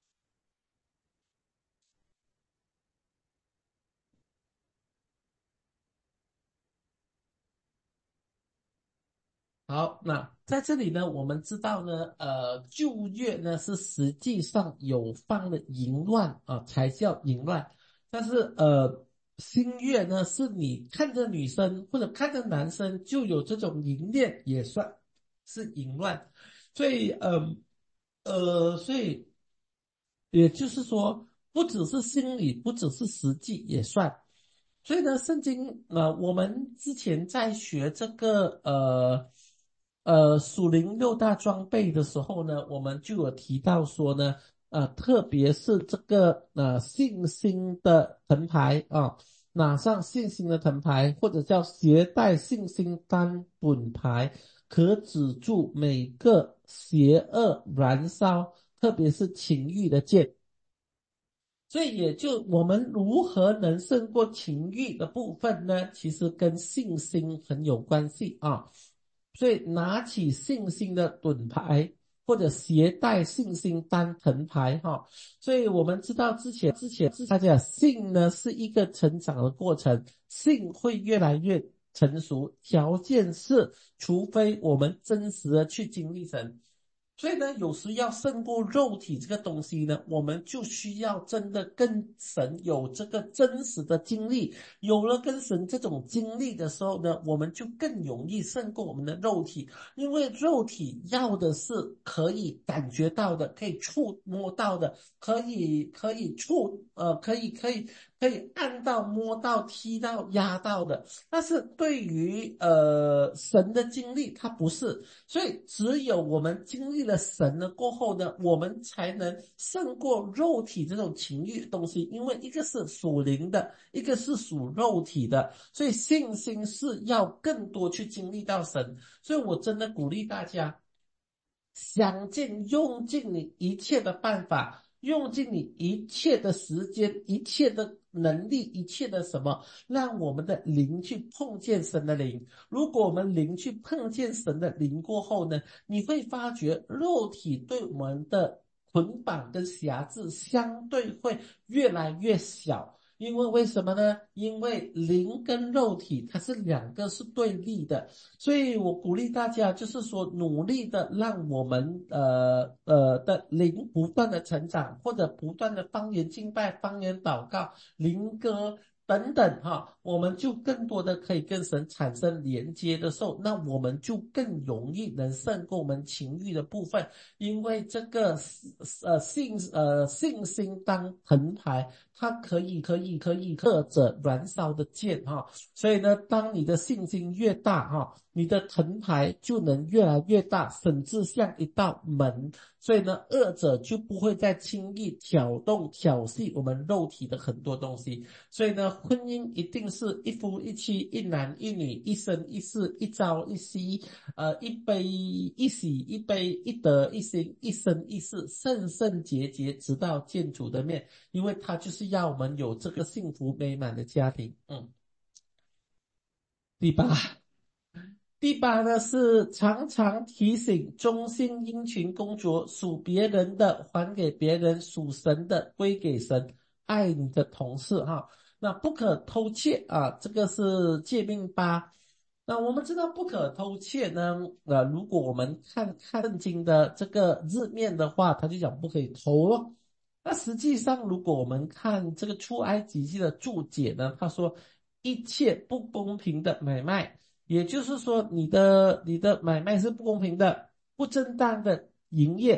[SPEAKER 1] 好，那在这里呢，我们知道呢，呃，旧约呢是实际上有放了淫乱啊，才叫淫乱。但是呃，新约呢是你看着女生或者看着男生就有这种淫念，也算是淫乱。所以，嗯呃，呃所以也就是说，不只是心理，不只是实际也算。所以呢，圣经呃，我们之前在学这个呃呃属灵六大装备的时候呢，我们就有提到说呢，呃，特别是这个呃信心的藤牌啊，拿上信心的藤牌，或者叫携带信心单本牌，可止住每个邪恶燃烧，特别是情欲的箭。所以也就我们如何能胜过情欲的部分呢？其实跟信心很有关系啊。所以拿起信心的盾牌，或者携带信心单藤牌哈。所以我们知道之前之前大家信呢是一个成长的过程，信会越来越成熟，条件是除非我们真实的去经历神。所以呢，有时要胜过肉体这个东西呢，我们就需要真的跟神有这个真实的经历。有了跟神这种经历的时候呢，我们就更容易胜过我们的肉体，因为肉体要的是可以感觉到的，可以触摸到的，可以可以触呃，可以可以可以按到、摸到、踢到、压到的。但是对于呃神的经历，它不是。所以，只有我们经历了神了过后呢，我们才能胜过肉体这种情欲的东西。因为一个是属灵的，一个是属肉体的，所以信心是要更多去经历到神。所以我真的鼓励大家，想尽用尽你一切的办法，用尽你一切的时间，一切的能力，一切的什么，让我们的灵去碰见神的灵。如果我们灵去碰见神的灵过后呢，你会发觉肉体对我们的捆绑跟辖制相对会越来越小。因为为什么呢？因为灵跟肉体它是两个是对立的。所以我鼓励大家，就是说努力的让我们呃呃的灵不断的成长，或者不断的方言敬拜、方言祷告、灵歌等等哈，我们就更多的可以跟神产生连接的时候，那我们就更容易能胜过我们情欲的部分，因为这个呃信呃信心当藤牌，它可以可以可以克着燃烧的箭哈。所以呢，当你的信心越大哈，你的藤牌就能越来越大，甚至像一道门。所以呢，恶者就不会再轻易挑动、挑衅我们肉体的很多东西。所以呢，婚姻一定是一夫一妻、一男一女、一生一世、一朝一夕，呃，一悲一喜、一悲一得、一心、一生一世，圣圣洁洁，直到见主的面。因为他就是要我们有这个幸福美满的家庭。嗯。第八，第八呢是常常提醒忠心殷勤工作，属别人的还给别人，属神的归给神，爱你的同事哈。那不可偷窃啊，这个是诫命八。那我们知道不可偷窃呢，呃，如果我们看看圣经的这个字面的话，他就讲不可以偷咯。那实际上，如果我们看这个出埃及记的注解呢，他说一切不公平的买卖。也就是说，你的你的买卖是不公平的、不正当的营业，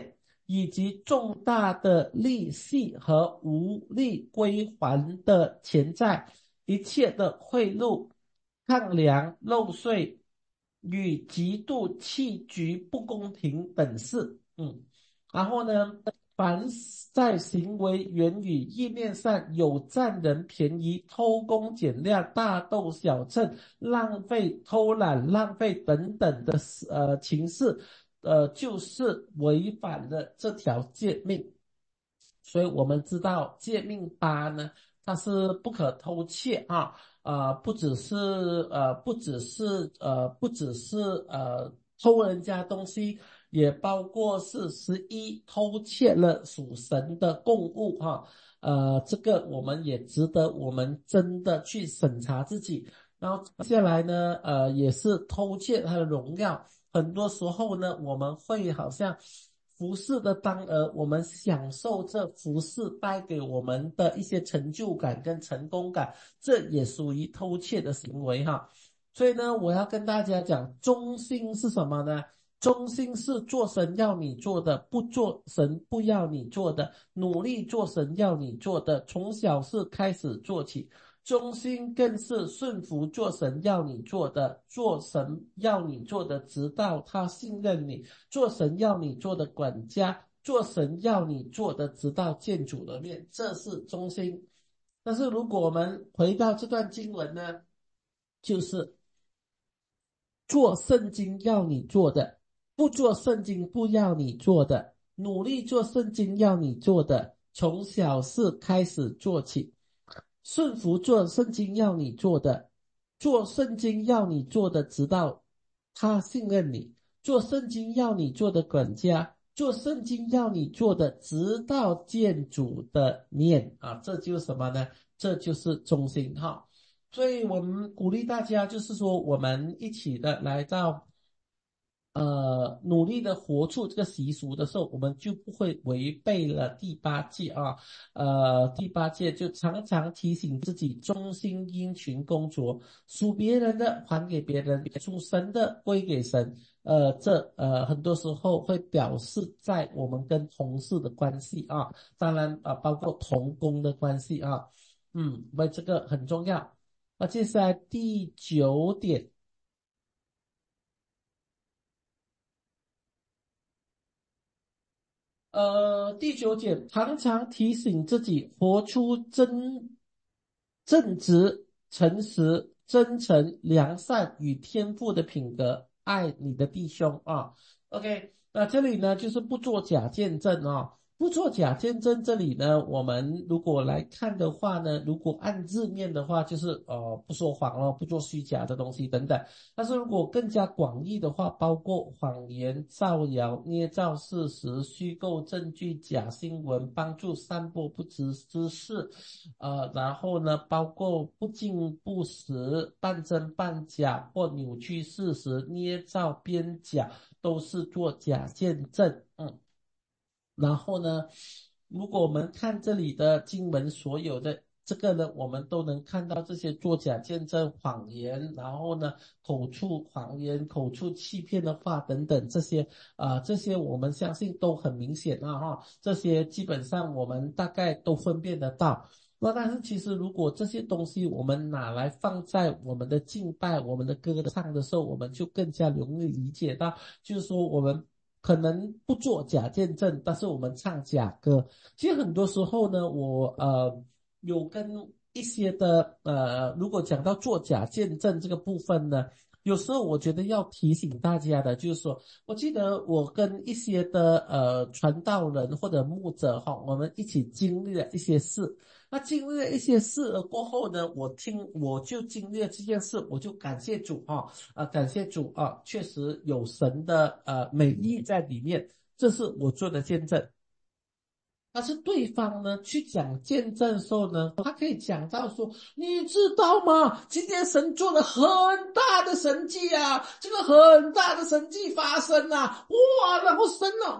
[SPEAKER 1] 以及重大的利息和无力归还的欠债，一切的贿赂、抗粮、漏税与极度弃局不公平等事。嗯，然后呢，凡在行为、言语、意念上有占人便宜、偷工减料、大斗小称、浪费、偷懒、浪费等等的呃情事，呃，就是违反了这条诫命。所以我们知道诫命八呢，它是不可偷窃啊，呃，不只是呃，不只是呃，不只是呃偷人家东西，也包括是十一偷窃了属神的供物哈、呃，这个我们也值得我们真的去审查自己。然后接下来呢，呃，也是偷窃他的荣耀。很多时候呢，我们会好像服侍的当儿，我们享受这服侍带给我们的一些成就感跟成功感，这也属于偷窃的行为哈。所以呢，我要跟大家讲，忠心是什么呢？忠心是做神要你做的，不做神不要你做的，努力做神要你做的，从小事开始做起。忠心更是顺服做神要你做的，做神要你做的，直到他信任你；做神要你做的管家，做神要你做的，直到见主的面，这是忠心。但是如果我们回到这段经文呢，就是做圣经要你做的，不做圣经不要你做的，努力做圣经要你做的，从小事开始做起。顺服做圣经要你做的，做圣经要你做的，直到他信任你；做圣经要你做的管家，做圣经要你做的，直到见主的面啊！这就是什么呢？这就是忠心哈。所以我们鼓励大家，就是说我们一起的来到呃，努力的活出这个习俗的时候，我们就不会违背了第八戒啊。呃，第八戒就常常提醒自己忠心殷勤工作，属别人的还给别人，属神的归给神。呃，这呃很多时候会表示在我们跟同事的关系啊，当然啊、呃，包括同工的关系啊。嗯，为这个很重要。那接下来第九点。呃，第九点，常常提醒自己活出真正直、诚实、真诚、良善与天赋的品格，爱你的弟兄啊。OK，那这里呢就是不做假见证啊。不做假见证，这里呢，我们如果来看的话呢，如果按字面的话，就是呃不说谎了，不做虚假的东西等等。但是如果更加广义的话，包括谎言、造谣、捏造事实、虚构证据、假新闻、帮助散播不实之事，呃，然后呢，包括不敬不实、半真半假或扭曲事实、捏造编假，都是做假见证。嗯。然后呢，如果我们看这里的经文所有的这个呢，我们都能看到这些作假见证、谎言，然后呢，口出谎言、口出欺骗的话等等这些啊、呃这些我们相信都很明显啊哈，这些基本上我们大概都分辨得到。那但是其实如果这些东西我们拿来放在我们的敬拜、我们的歌唱的时候，我们就更加容易理解到，就是说我们可能不做假见证，但是我们唱假歌。其实很多时候呢，我呃有跟一些的呃，如果讲到做假见证这个部分呢，有时候我觉得要提醒大家的，就是说，我记得我跟一些的呃传道人或者牧者哈，我们一起经历了一些事。那经历了一些事了过后呢，我听我就经历了这件事，我就感谢主啊，啊，感谢主啊，确实有神的呃美意在里面，这是我做的见证。但是对方呢，去讲见证的时候呢，他可以讲到说，你知道吗？今天神做了很大的神迹啊，这个很大的神迹发生啊，哇，然后神呢？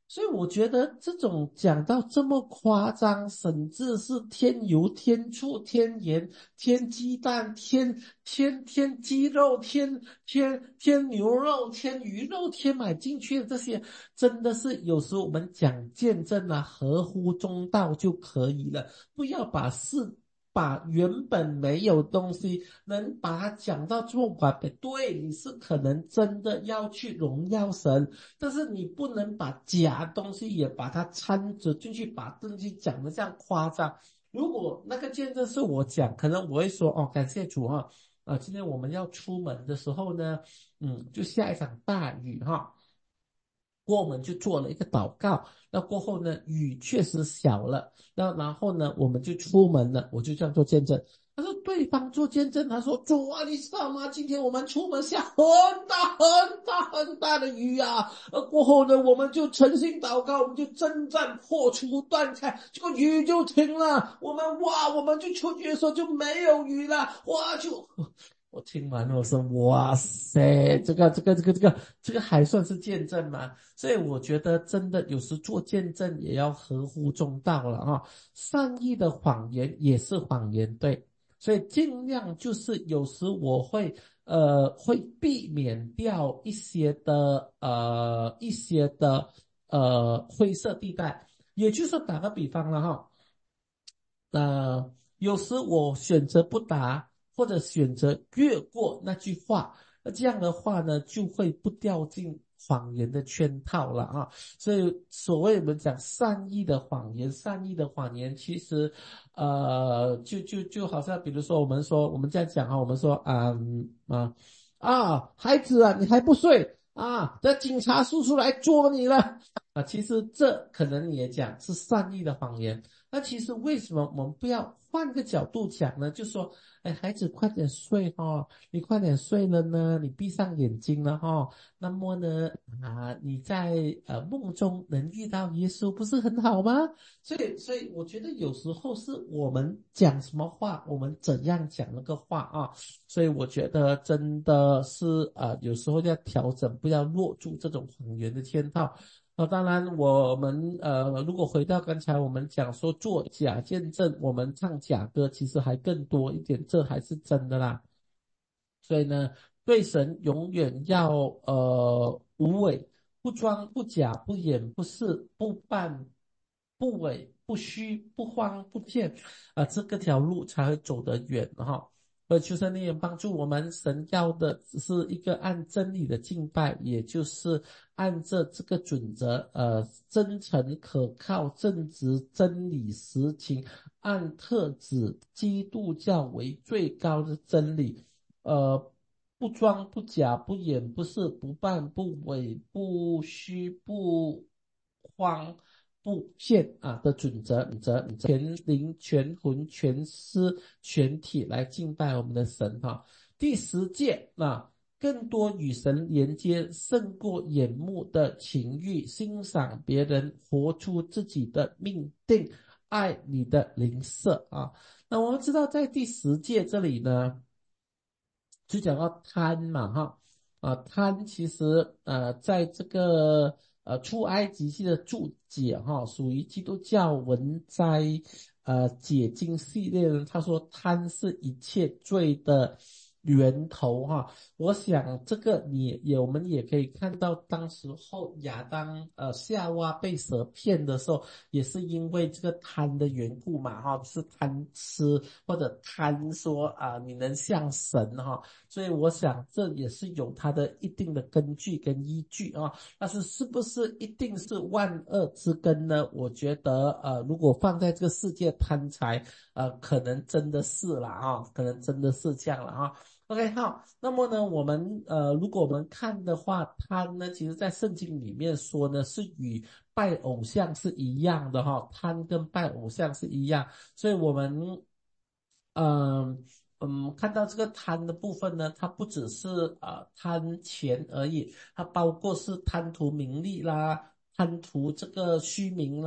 [SPEAKER 1] 所以我觉得这种讲到这么夸张，甚至是添油、添醋、添盐、添鸡蛋、添添添鸡肉、添添添牛肉、添鱼肉、添买进去的这些，真的是有时我们讲见证啊，合乎中道就可以了，不要把事。把原本没有东西，能把它讲到这么完美，对，你是可能真的要去荣耀神，但是你不能把假东西也把它掺着进去，把东西讲的这样夸张。如果那个见证是我讲，可能我会说哦，感谢主哈，啊，今天我们要出门的时候呢，嗯，就下一场大雨哈，过后我们就做了一个祷告，那过后呢，雨确实小了，那然后呢，我们就出门了，我就这样做见证。他说对方做见证，他说主啊，你知道吗？今天我们出门下很大很大很大的雨啊，呃，过后呢，我们就诚心祷告，我们就征战破除断开，这个雨就停了。我们哇，我们就出去的时候就没有雨了，哇就。我听完了，我说哇塞，这个这个这个这个这个还算是见证吗？所以我觉得真的有时做见证也要合乎中道了啊。善意的谎言也是谎言，对，所以尽量就是有时我会呃会避免掉一些的呃一些的呃灰色地带，也就是说打个比方了哈。呃，有时我选择不答，或者选择越过那句话，那这样的话呢，就会不掉进谎言的圈套了啊。所以，所谓我们讲善意的谎言，善意的谎言，其实，呃，就就就好像比如说，我们说我们这样讲啊，我们说啊嗯啊啊，孩子啊，你还不睡啊？这警察叔叔来捉你了啊！其实这可能你也讲是善意的谎言。那其实为什么我们不要换个角度讲呢？就说，哎，孩子快点睡哦，你快点睡了呢，你闭上眼睛了哈、哦，那么呢，啊，你在呃梦中能遇到耶稣，不是很好吗？所以，所以我觉得有时候是我们讲什么话，我们怎样讲那个话啊。所以我觉得真的是呃，有时候要调整，不要落入这种谎言的圈套。那当然，我们呃，如果回到刚才我们讲说做假见证，我们唱假歌，其实还更多一点，这还是真的啦。所以呢，对神永远要呃无伪，不装不假不掩不饰不扮不伪不虚不慌不骗啊、这个条路才会走得远哈。而求神你也帮助我们，神要的只是一个按真理的敬拜，也就是按着这个准则，呃，真诚、可靠、正直、真理、实情，按特指基督教为最高的真理。呃，不装不假不掩不饰不扮不伪不虚不慌不骗啊的准则，则全灵全魂全思全体来敬拜我们的神哈。第十诫啊，更多与神连接，胜过眼目的情欲，欣赏别人，活出自己的命定，爱你的邻舍啊。那我们知道，在第十诫这里呢。就讲到贪嘛哈，啊贪其实呃在这个呃出埃及记的注解哈，属于基督教文摘呃解经系列呢，他说贪是一切罪的源头哈。我想这个你也我们也可以看到，当时候亚当呃夏娃被蛇骗的时候，也是因为这个贪的缘故嘛哈，是贪吃或者贪说啊、你能像神哈。所以我想这也是有它的一定的根据跟依据啊。但是是不是一定是万恶之根呢？我觉得呃，如果放在这个世界贪财，呃，可能真的是了啊，可能真的是这样了啊。OK，好，那么呢，我们呃，如果我们看的话，贪呢，其实在圣经里面说呢，是与拜偶像是一样的哈，贪跟拜偶像是一样，所以我们嗯嗯，看到这个贪的部分呢，它不只是呃贪钱而已，它包括是贪图名利啦，贪图这个虚名啦，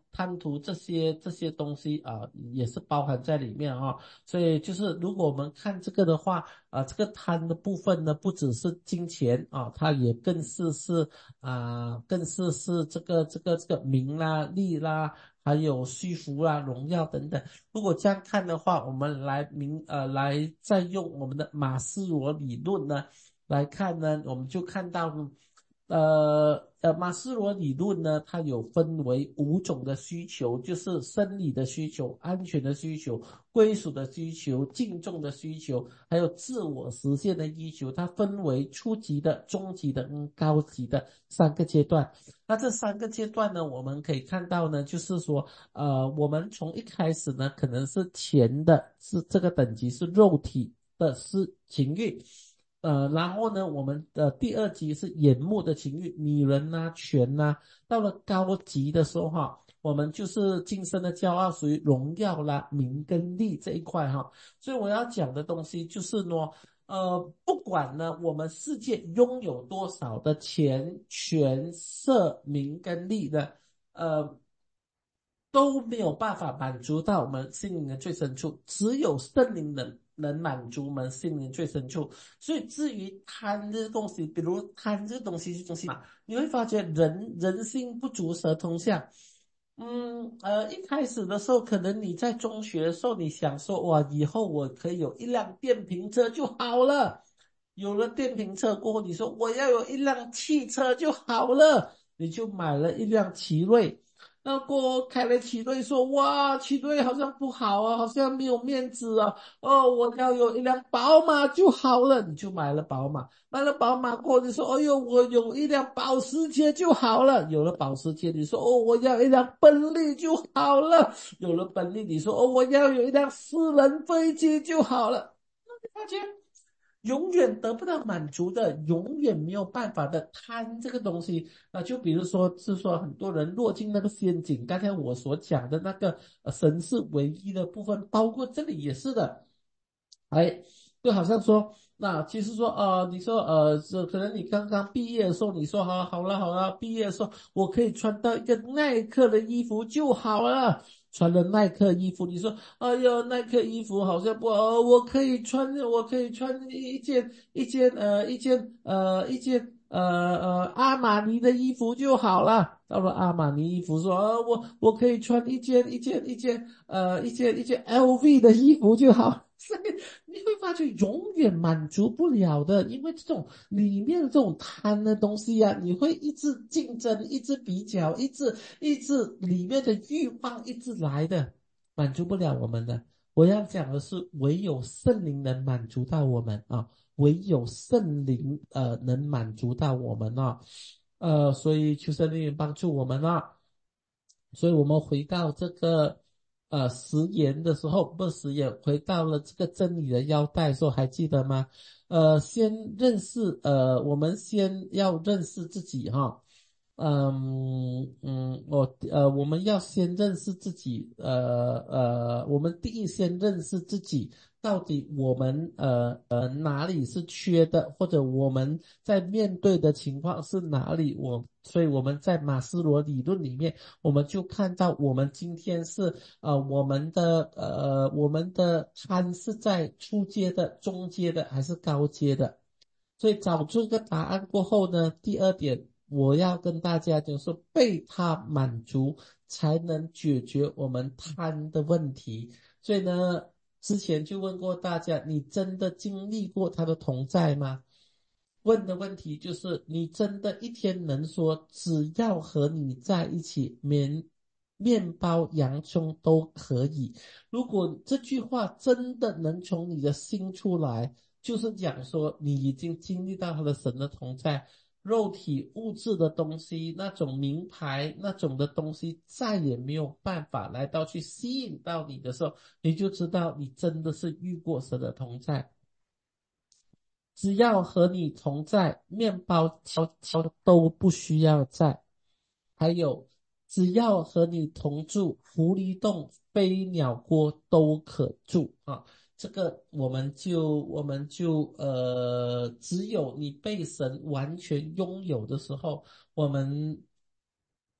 [SPEAKER 1] 贪图这些这些东西啊、呃也是包含在里面啊、哦。所以就是如果我们看这个的话，啊、呃，这个贪的部分呢，不只是金钱啊、它也更是是啊、呃更是是这个这个这个名啦、利啦，还有虚福啦、荣耀等等。如果这样看的话，我们来明呃来再用我们的马斯罗理论呢来看呢，我们就看到。呃呃，马斯洛理论呢，它有分为五种的需求，就是生理的需求、安全的需求、归属的需求、敬重的需求，还有自我实现的需求。它分为初级的、中级的跟高级的三个阶段。那这三个阶段呢，我们可以看到呢，就是说，呃，我们从一开始呢，可能是钱的，是这个等级是肉体的是情欲。呃，然后呢，我们的第二级是眼目的情欲，女人呐、权呐、到了高级的时候哈，我们就是今生的骄傲，属于荣耀啦、名跟利这一块哈。所以我要讲的东西就是呢，呃，不管呢我们世界拥有多少的钱、权、色、名跟利的，呃。都没有办法满足到我们心灵的最深处，只有圣灵能能满足我们心灵最深处。所以至于贪这个东西，比如贪这个东西是东西嘛，你会发觉人人心不足蛇吞象。嗯，呃，一开始的时候，可能你在中学的时候，你想说，哇，以后我可以有一辆电瓶车就好了。有了电瓶车过后，你说我要有一辆汽车就好了，你就买了一辆奇瑞。那过后开了奇瑞说，哇，奇瑞好像不好啊，好像没有面子啊。哦，我要有一辆宝马就好了，你就买了宝马。买了宝马过后，你说，哎呦，我有一辆保时捷就好了。有了保时捷，你说，哦，我要一辆奔利就好了。有了奔利，你说，哦，我要有一辆私人飞机就好了。那你发现？永远得不到满足的，永远没有办法的贪这个东西啊、呃就比如说是说很多人落进那个陷阱，刚才我所讲的那个呃神是唯一的部分，包括这里也是的。哎，就好像说，那其实说，呃，你说，呃，是可能你刚刚毕业的时候，你说，好，好了，好了，毕业的时候，我可以穿到一个耐克的衣服就好了。穿了耐克衣服，你说，哎呦，耐克衣服好像不好，我可以穿，我可以穿一件一件呃一件呃一件呃呃阿玛尼的衣服就好了。到了阿玛尼衣服说，呃，我我可以穿一件一件一件呃一件一件 L V 的衣服就好。所以你会发觉永远满足不了的，因为这种里面的这种贪的东西呀、啊，你会一直竞争，一直比较，一直一直里面的欲望一直来的，满足不了我们的。我要讲的是，唯有圣灵能满足到我们啊，唯有圣灵呃能满足到我们啊，呃，所以求圣灵帮助我们啊。所以我们回到这个呃食言的时候，不是食言，回到了这个真理的腰带的时候，还记得吗？呃，先认识呃，我们先要认识自己哈。嗯嗯，我呃，我们要先认识自己，呃呃，我们第一先认识自己，到底我们呃呃哪里是缺的，或者我们在面对的情况是哪里，我，所以我们在马斯罗理论里面，我们就看到我们今天是呃我们的呃我们的贪是在初阶的、中阶的还是高阶的？所以找出个答案过后呢，第二点我要跟大家讲说，被他满足才能解决我们贪的问题。所以呢，之前就问过大家，你真的经历过他的同在吗？问的问题就是，你真的一天能说，只要和你在一起，面面包、洋葱都可以。如果这句话真的能从你的心出来，就是讲说你已经经历到他的神的同在，肉体物质的东西，那种名牌那种的东西，再也没有办法来到去吸引到你的时候，你就知道你真的是遇过神的同在。只要和你同在，面包悄悄都不需要在。还有，只要和你同住，狐狸洞、飞鸟锅都可住啊。这个我们就我们就呃，只有你被神完全拥有的时候，我们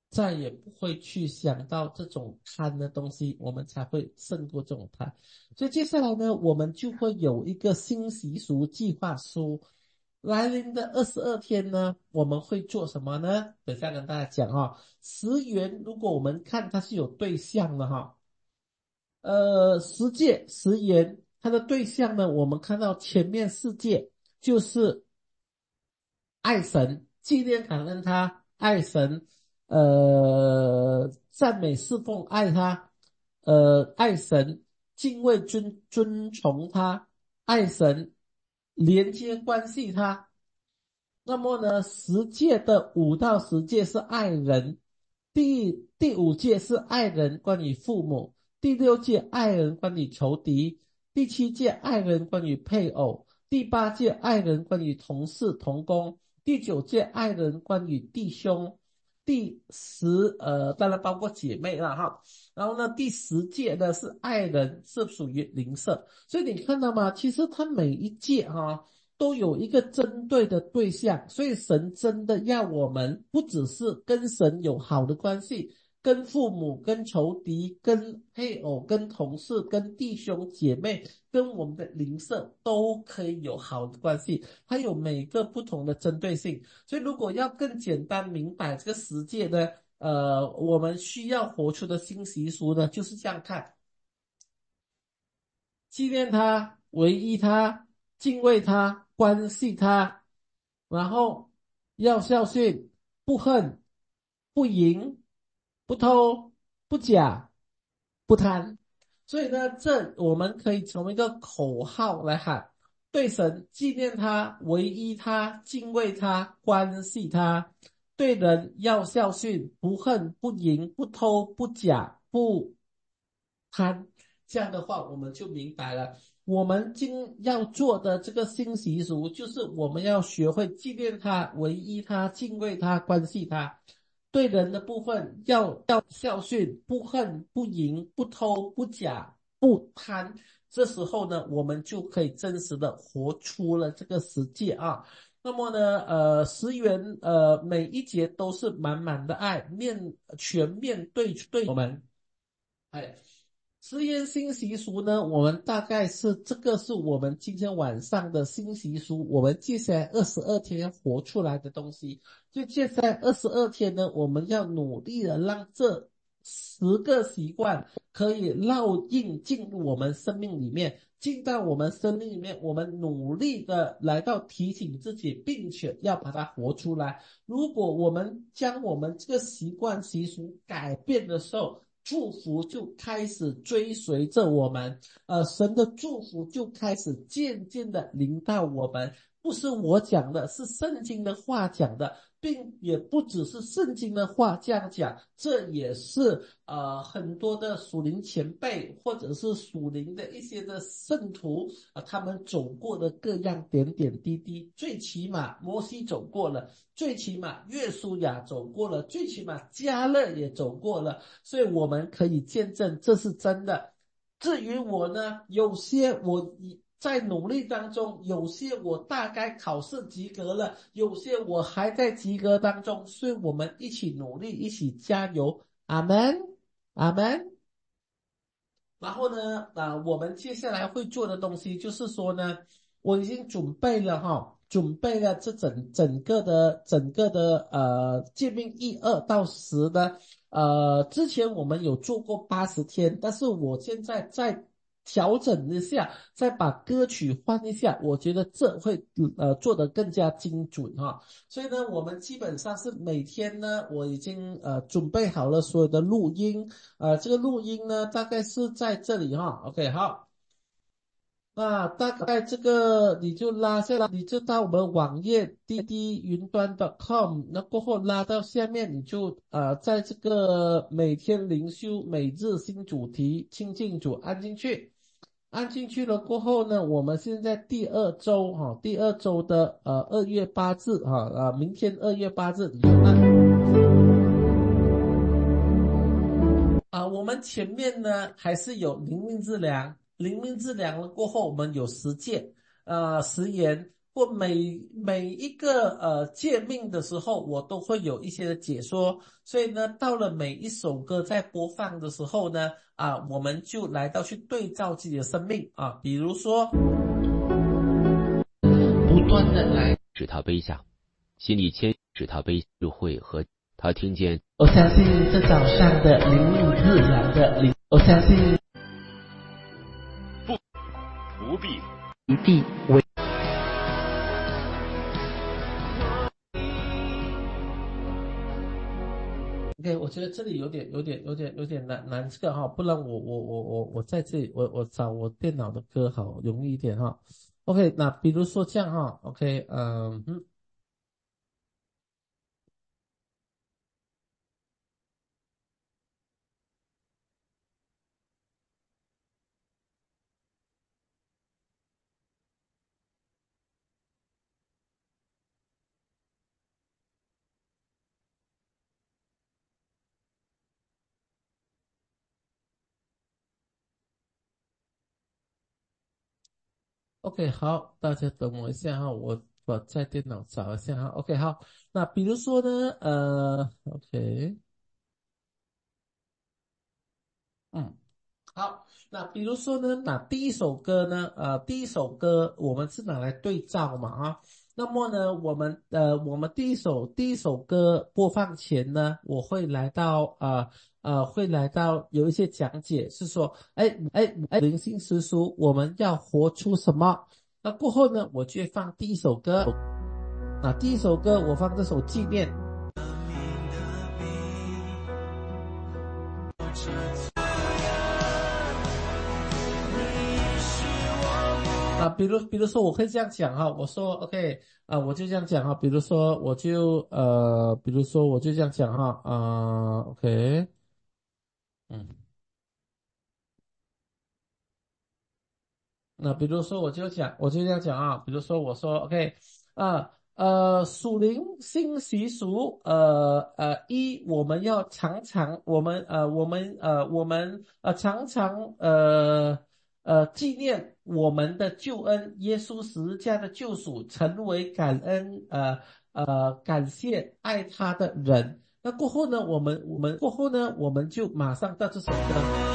[SPEAKER 1] 再也不会去想到这种贪的东西，我们才会胜过这种贪。所以接下来呢，我们就会有一个新习俗计划书。来临的二十二天呢，我们会做什么呢？等下跟大家讲哈、哦。十元，如果我们看它是有对象的哈，呃，十戒十言，它的对象呢，我们看到前面四戒就是爱神、纪念感恩他、爱神、呃赞美侍奉爱他、呃爱神、敬畏尊尊崇他、爱神、连接关系他。那么呢，十戒的五到十戒是爱人，第第五戒是爱人关于父母，第六戒爱人关于仇敌，第七戒爱人关于配偶，第八戒爱人关于同事同工，第九戒爱人关于弟兄，第十呃当然包括姐妹了哈，然后呢第十戒呢是爱人是属于邻舍，所以你看到吗？其实它每一戒哈、都有一个针对的对象，所以神真的要我们不只是跟神有好的关系，跟父母、跟仇敌、跟配偶、跟同事、跟弟兄姐妹、跟我们的邻舍都可以有好的关系，它有每个不同的针对性。所以如果要更简单明白这个十诫呢，呃，我们需要活出的新习俗呢，就是这样看。纪念他，唯一他，敬畏他，关系他，然后要孝顺，不恨，不淫，不偷，不假，不贪。所以呢，这我们可以从一个口号来喊：对神纪念他，唯一他，敬畏他，关系他；对人要孝顺，不恨，不淫，不偷，不假，不贪。这样的话，我们就明白了。我们今要做的这个新习俗，就是我们要学会纪念他、唯一他、敬畏他、关系他。对人的部分要要孝顺，不恨、不淫、不偷、不假、不贪。这时候呢，我们就可以真实的活出了这个实际啊。那么呢，呃，十元呃每一节都是满满的爱，面全面对对我们。哎，实验新习俗呢，我们大概是这个是我们今天晚上的新习俗，我们接下来二十二天要活出来的东西。就接下来二十二天呢，我们要努力的让这十个习惯可以烙印进入我们生命里面，进到我们生命里面，我们努力的来到提醒自己，并且要把它活出来。如果我们将我们这个习惯习俗改变的时候，祝福就开始追随着我们，呃，神的祝福就开始渐渐的临到我们。不是我讲的，是圣经的话讲的，并也不只是圣经的话这样讲，这也是呃很多的属灵前辈或者是属灵的一些的圣徒啊、呃，他们走过的各样点点滴滴。最起码摩西走过了，最起码约书亚走过了，最起码迦勒也走过了，所以我们可以见证这是真的。至于我呢，有些我在努力当中，有些我大概考试及格了，有些我还在及格当中，所以我们一起努力，一起加油，阿门，阿门。然后呢，啊，我们接下来会做的东西就是说呢，我已经准备了哈，准备了这整整个的整个的呃诫命一二到十的，呃，之前我们有做过八十天，但是我现在再调整一下，再把歌曲换一下，我觉得这会呃做得更加精准哈。所以呢，我们基本上是每天呢，我已经呃准备好了所有的录音。呃，这个录音呢，大概是在这里哈。OK，好，那大概这个你就拉下来，你就到我们网页滴滴云端 .com，那过后拉到下面，你就呃在这个每天灵修每日新主题亲近主按进去，按进去了过后呢，我们现在第二周哈，第二周的呃二月八日哈，啊、明天二月八日你就按。啊、我们前面呢还是有灵命之粮，灵命之粮了过后，我们有十诫，呃，十言， 或每每一个呃界面的时候，我都会有一些的解说。所以呢，到了每一首歌在播放的时候呢，啊，我们就来到去对照自己的生命啊，比如说不断的来
[SPEAKER 3] 使他卑下，心里谦使他卑智慧和他听见。
[SPEAKER 1] 我相信这早上的灵命自然的灵，我相信
[SPEAKER 3] 不不必
[SPEAKER 1] 一地为。OK，我觉得这里有点、有点、有点、有点难难这个哈，不然我我我我我在这里，我我找我电脑的歌好容易一点哈。OK，那比如说这样哈，OK，嗯嗯。OK，好，大家等我一下哈，我我在电脑找一下哈。OK，好，那比如说呢，呃，OK，嗯。好，那比如说呢，那第一首歌呢，呃，第一首歌我们是拿来对照嘛，啊，那么呢，我们呃，我们第一首第一首歌播放前呢，我会来到呃呃，会来到有一些讲解，是说，哎哎哎，灵性师叔，我们要活出什么？那过后呢，我就会放第一首歌，那第一首歌我放这首纪念。啊，比如比如说我会这样讲哈，我说 OK 啊，我就这样讲哈，比如说我就呃，比如说我就这样讲哈，啊，OK，嗯，那比如说我就讲，我就这样讲啊，比如说我说 OK，啊呃，属灵新习俗，呃呃，一我们要常常，我们呃我们呃我们呃常常呃呃纪念我们的救恩，耶稣十字架的救赎，成为感恩呃呃感谢爱他的人。那过后呢，我们我们过后呢，我们就马上到这首歌。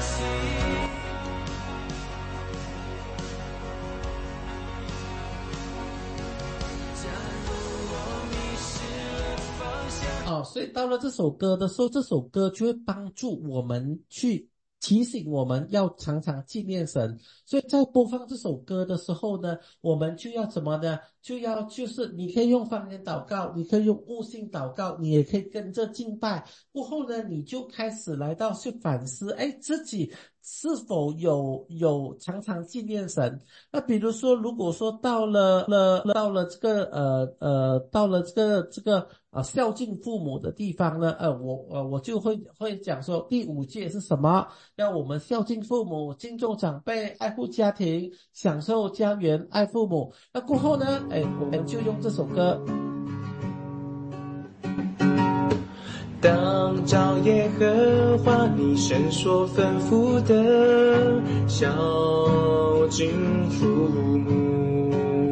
[SPEAKER 1] 哦，所以到了这首歌的时候，这首歌就会帮助我们去提醒我们要常常纪念神。所以在播放这首歌的时候呢，我们就要怎么呢？就要就是你可以用方言祷告，你可以用悟性祷告，你也可以跟着敬拜。过后呢，你就开始来到去反思，哎，自己是否有有常常纪念神？那比如说，如果说到了了到了这个呃呃到了这个这个啊、呃、孝敬父母的地方呢，呃我呃我就会会讲说第五戒是什么？要我们孝敬父母，敬重长辈，爱护家庭，享受家园，爱父母。那过后呢，哎，我们就用这首歌。
[SPEAKER 4] 当照耶和华你神所吩咐的，孝敬父母。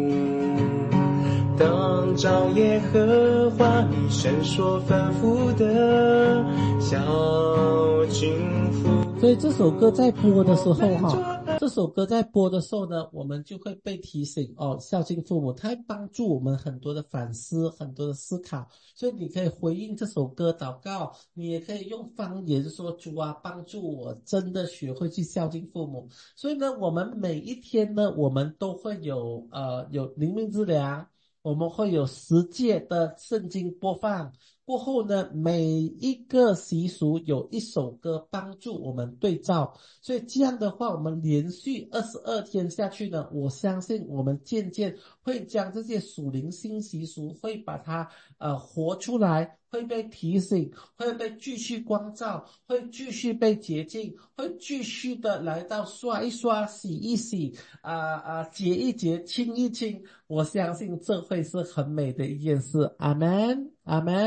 [SPEAKER 4] 当照耶和华你神所吩咐的，孝敬父母。
[SPEAKER 1] 所以这首歌在播的时候哈，这首歌在播的时候呢，我们就会被提醒哦，孝敬父母，它会帮助我们很多的反思，很多的思考。所以你可以回应这首歌祷告，你也可以用方言说主啊，帮助我真的学会去孝敬父母。所以呢，我们每一天呢，我们都会有呃有灵命之粮，我们会有十诫的圣经播放。过后呢，每一个习俗有一首歌帮助我们对照，所以这样的话，我们连续二十二天下去呢，我相信我们渐渐会将这些属灵新习俗会把它呃活出来，会被提醒，会被继续光照，会继续被洁净，会继续的来到刷一刷、洗一洗、啊、啊、洁一洁、清一清。我相信这会是很美的一件事。阿门，阿门。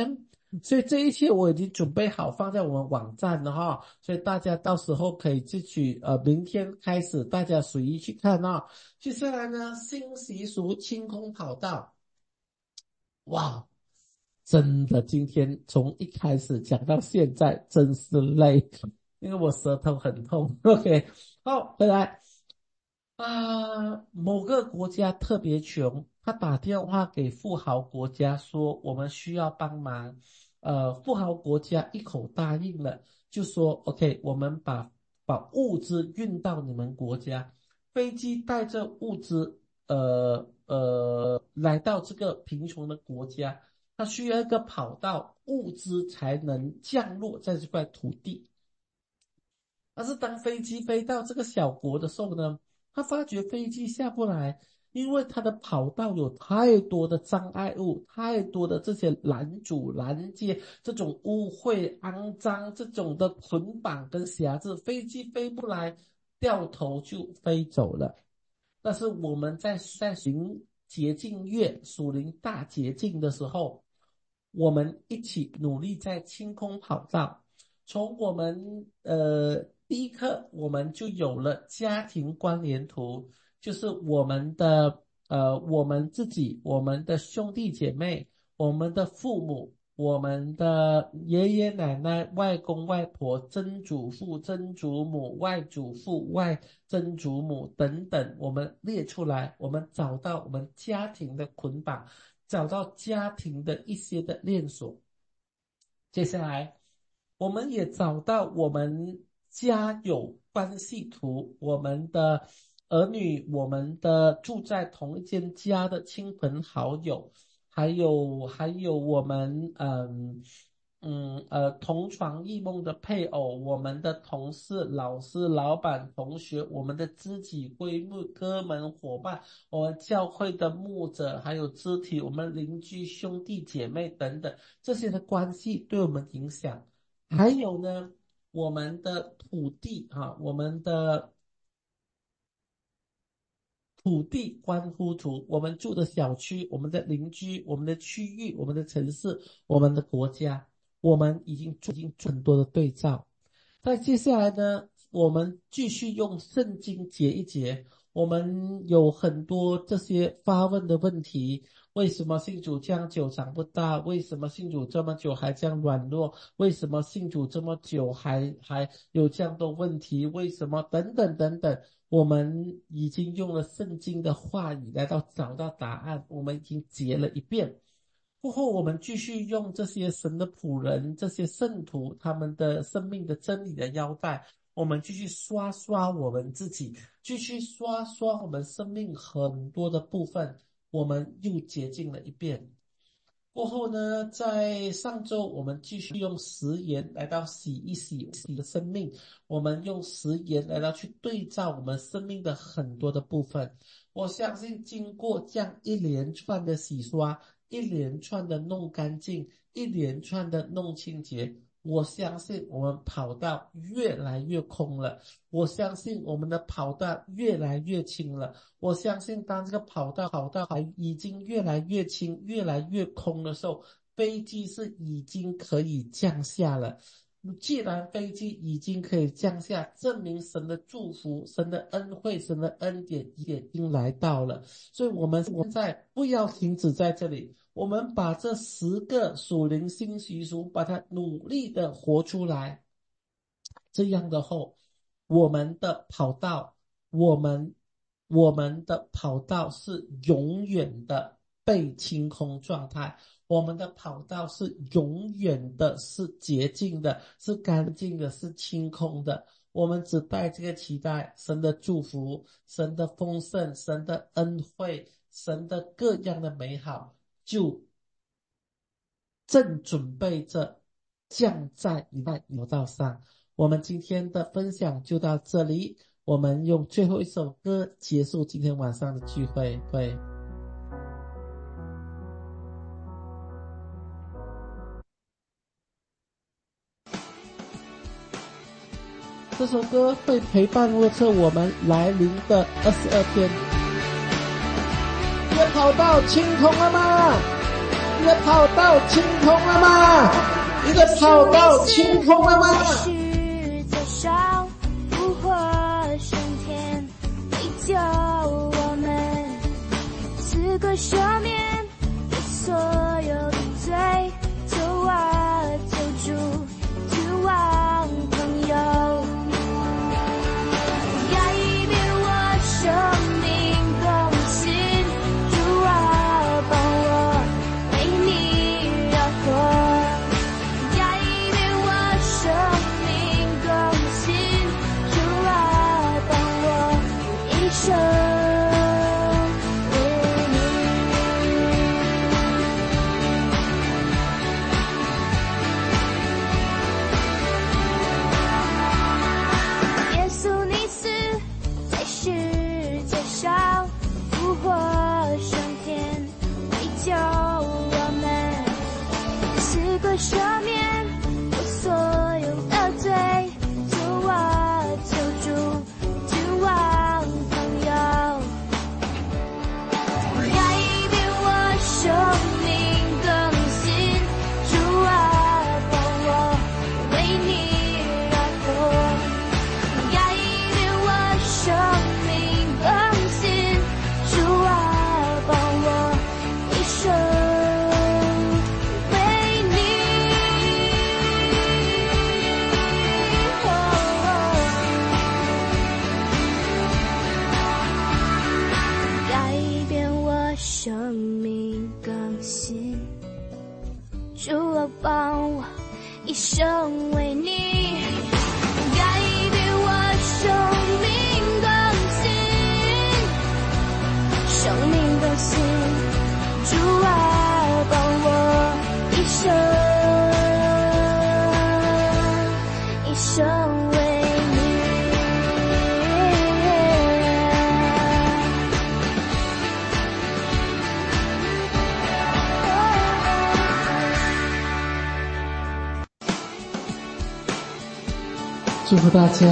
[SPEAKER 1] 所以这一切我已经准备好放在我们网站了哈，所以大家到时候可以自己呃，明天开始大家随意去看啊。接下来呢，新习俗清空跑道，哇，真的今天从一开始讲到现在真是累，因为我舌头很痛。OK， 好，回来。啊，某个国家特别穷，他打电话给富豪国家说我们需要帮忙，呃，富豪国家一口答应了，就说 OK， 我们把把物资运到你们国家，飞机带着物资，呃呃，来到这个贫穷的国家，它需要一个跑道，物资才能降落在这块土地。但是当飞机飞到这个小国的时候呢，他发觉飞机下不来，因为它的跑道有太多的障碍物，太多的这些拦阻拦截，这种污秽肮脏，这种的捆绑跟辖制，飞机飞不来，掉头就飞走了。但是我们在在行洁净月属灵大洁净的时候，我们一起努力在清空跑道。从我们呃第一课我们就有了家庭关联图，就是我们的呃我们自己，我们的兄弟姐妹，我们的父母，我们的爷爷奶奶、外公外婆、曾祖父、曾祖母、外祖父、外曾祖母等等，我们列出来，我们找到我们家庭的捆绑，找到家庭的一些的链锁。接下来我们也找到我们家有关系图，我们的儿女，我们的住在同一间家的亲朋好友，还有还有我们嗯嗯呃同床异梦的配偶，我们的同事、老师、老板、同学，我们的知己、闺蜜、哥们、伙伴，我们教会的牧者，还有肢体，我们邻居、兄弟姐妹等等，这些的关系对我们影响。还有呢，我们的土地啊，我们的土地关乎图，我们住的小区，我们的邻居，我们的区域，我们的城市，我们的国家，我们已经做已经做很多的对照。在接下来呢，我们继续用圣经解一解。我们有很多这些发问的问题，为什么信主这样久长不大？为什么信主这么久还这样软弱？为什么信主这么久还还有这样多问题？为什么等等等等？我们已经用了圣经的话语来到找到答案，我们已经解了一遍。过后我们继续用这些神的仆人，这些圣徒他们的生命的真理的腰带，我们继续刷刷我们自己，继续刷刷我们生命很多的部分，我们又洁净了一遍。过后呢，在上周我们继续用食盐来到洗一洗洗的生命，我们用食盐来到去对照我们生命的很多的部分。我相信经过这样一连串的洗刷，一连串的弄干净，一连串的弄清洁，我相信我们跑道越来越空了，我相信我们的跑道越来越轻了，我相信当这个跑道跑道还已经越来越轻，越来越空的时候，飞机是已经可以降下了。既然飞机已经可以降下，证明神的祝福、神的恩惠、神的恩典也已经来到了。所以我们现在不要停止在这里，我们把这十个属灵新习俗把它努力的活出来。这样的后，我们的跑道，我们我们的跑道是永远的被清空状态，我们的跑道是永远的是洁净的，是干净的，是清空的。我们只带这个期待，神的祝福，神的丰盛，神的恩惠，神的各样的美好，就正准备着降在你的跑道上。我们今天的分享就到这里，我们用最后一首歌结束今天晚上的聚会。对。这首歌会陪伴着我们来临的二十二天。你的跑道清空了吗？ 一个跑道清空了吗？一个跑道清空了吗？
[SPEAKER 5] 是在烧复活升天，为救我们，此刻赦免你所有的罪，救啊救主，救啊朋友，改变我生命更新，主啊帮我为你而活。赦免我所有的罪，救啊救主，救啊朋友，改变我生命更新，主啊帮我为你而活，改变我生命更新，主啊帮我一生。生命更新，主啊帮我一生为你，改变我生命更新，生命更新，主啊帮我一生一生为
[SPEAKER 1] 祝福大家。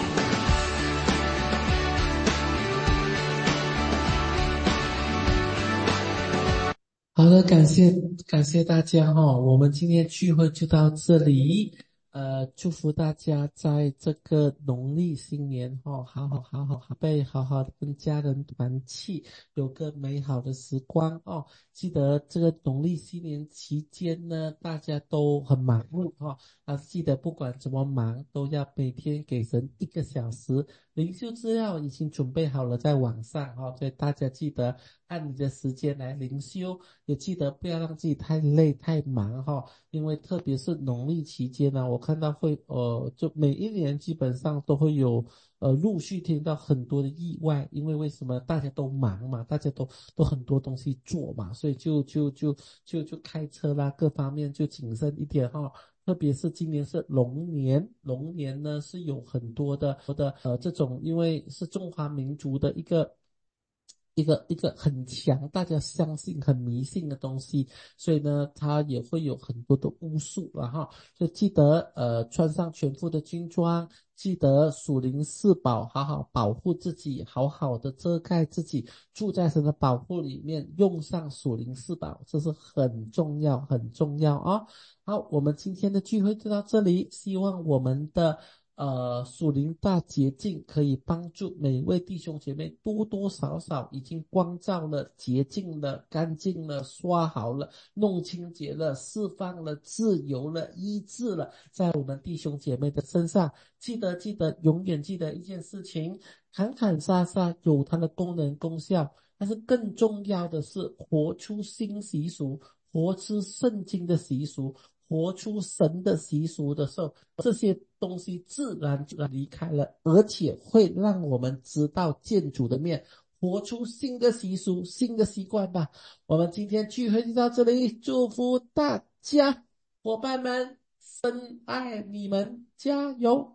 [SPEAKER 1] 好的，感谢感谢大家哈、哦，我们今天聚会就到这里。呃，祝福大家在这个农历新年哈、哦，好好好好好被好好的跟家人团聚，有个美好的时光哦。记得这个农历新年期间呢，大家都很忙碌哈、哦，啊，记得不管怎么忙，都要每天给神一个小时。灵修资料已经准备好了在网上哈、哦，所以大家记得按你的时间来灵修，也记得不要让自己太累太忙哈、哦，因为特别是农历期间呢，我看到会呃，就每一年基本上都会有呃陆续听到很多的意外，因为为什么大家都忙嘛，大家都都很多东西做嘛，所以就就就就就开车啦，各方面就谨慎一点哈、哦。特别是今年是龙年，龙年呢是有很多的的呃这种，因为是中华民族的一个一个一个很强，大家相信很迷信的东西，所以呢，它也会有很多的巫术了哈。就记得呃穿上全副的军装，记得属灵四宝，好好保护自己，好好的遮盖自己，住在神的保护里面，用上属灵四宝，这是很重要很重要啊。好，我们今天的聚会就到这里，希望我们的呃属灵大洁净可以帮助每位弟兄姐妹多多少少已经光照了、洁净了、干净了、刷好了、弄清洁了、释放了、自由了、医治了，在我们弟兄姐妹的身上。记得记得永远记得一件事情，砍砍杀杀有它的功能功效，但是更重要的是活出新习俗，活出圣经的习俗，活出神的习俗的时候，这些东西自然就离开了，而且会让我们知道见主的面，活出新的习俗、新的习惯吧。我们今天聚会就到这里，祝福大家，伙伴们，神爱你们，加油！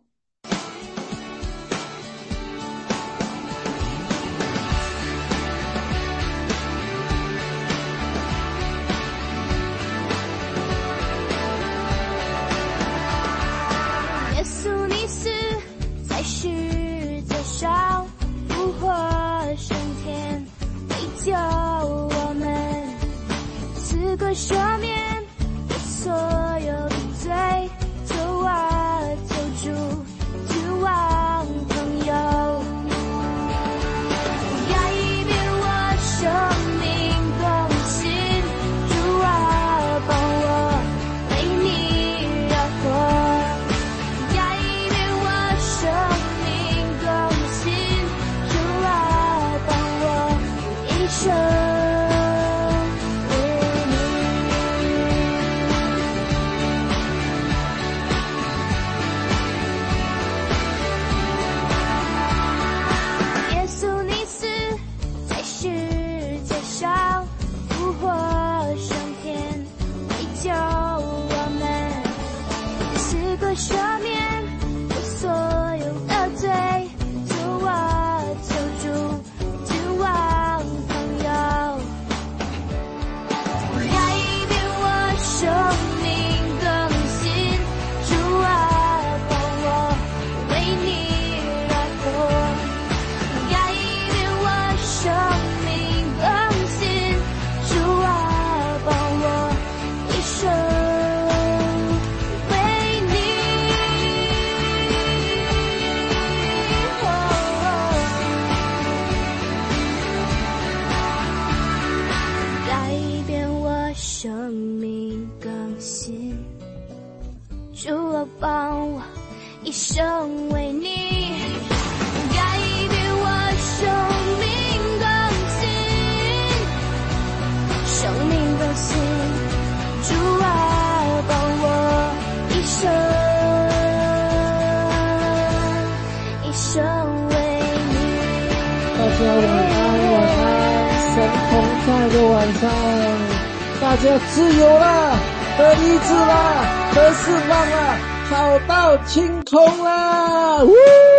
[SPEAKER 5] 复活升天，为救我们，此是个赦免我所有的罪，救啊救主，救啊朋友，改变我生命更新，主啊帮我为你而活，改变我生命更新，主啊帮我一生赦免我所有的罪，救啊救主，救啊朋友，改变我生命更新，主啊帮我为你而活，改变我生命更新，主啊帮我一生生命更新，主啊帮我一生为你，改变我生命更新，生命更新，主啊帮我一生一生为你。
[SPEAKER 1] 大家晚安晚安，神同在的晚上，大家自由了，得医治了，得释放了，跑到清空了，呜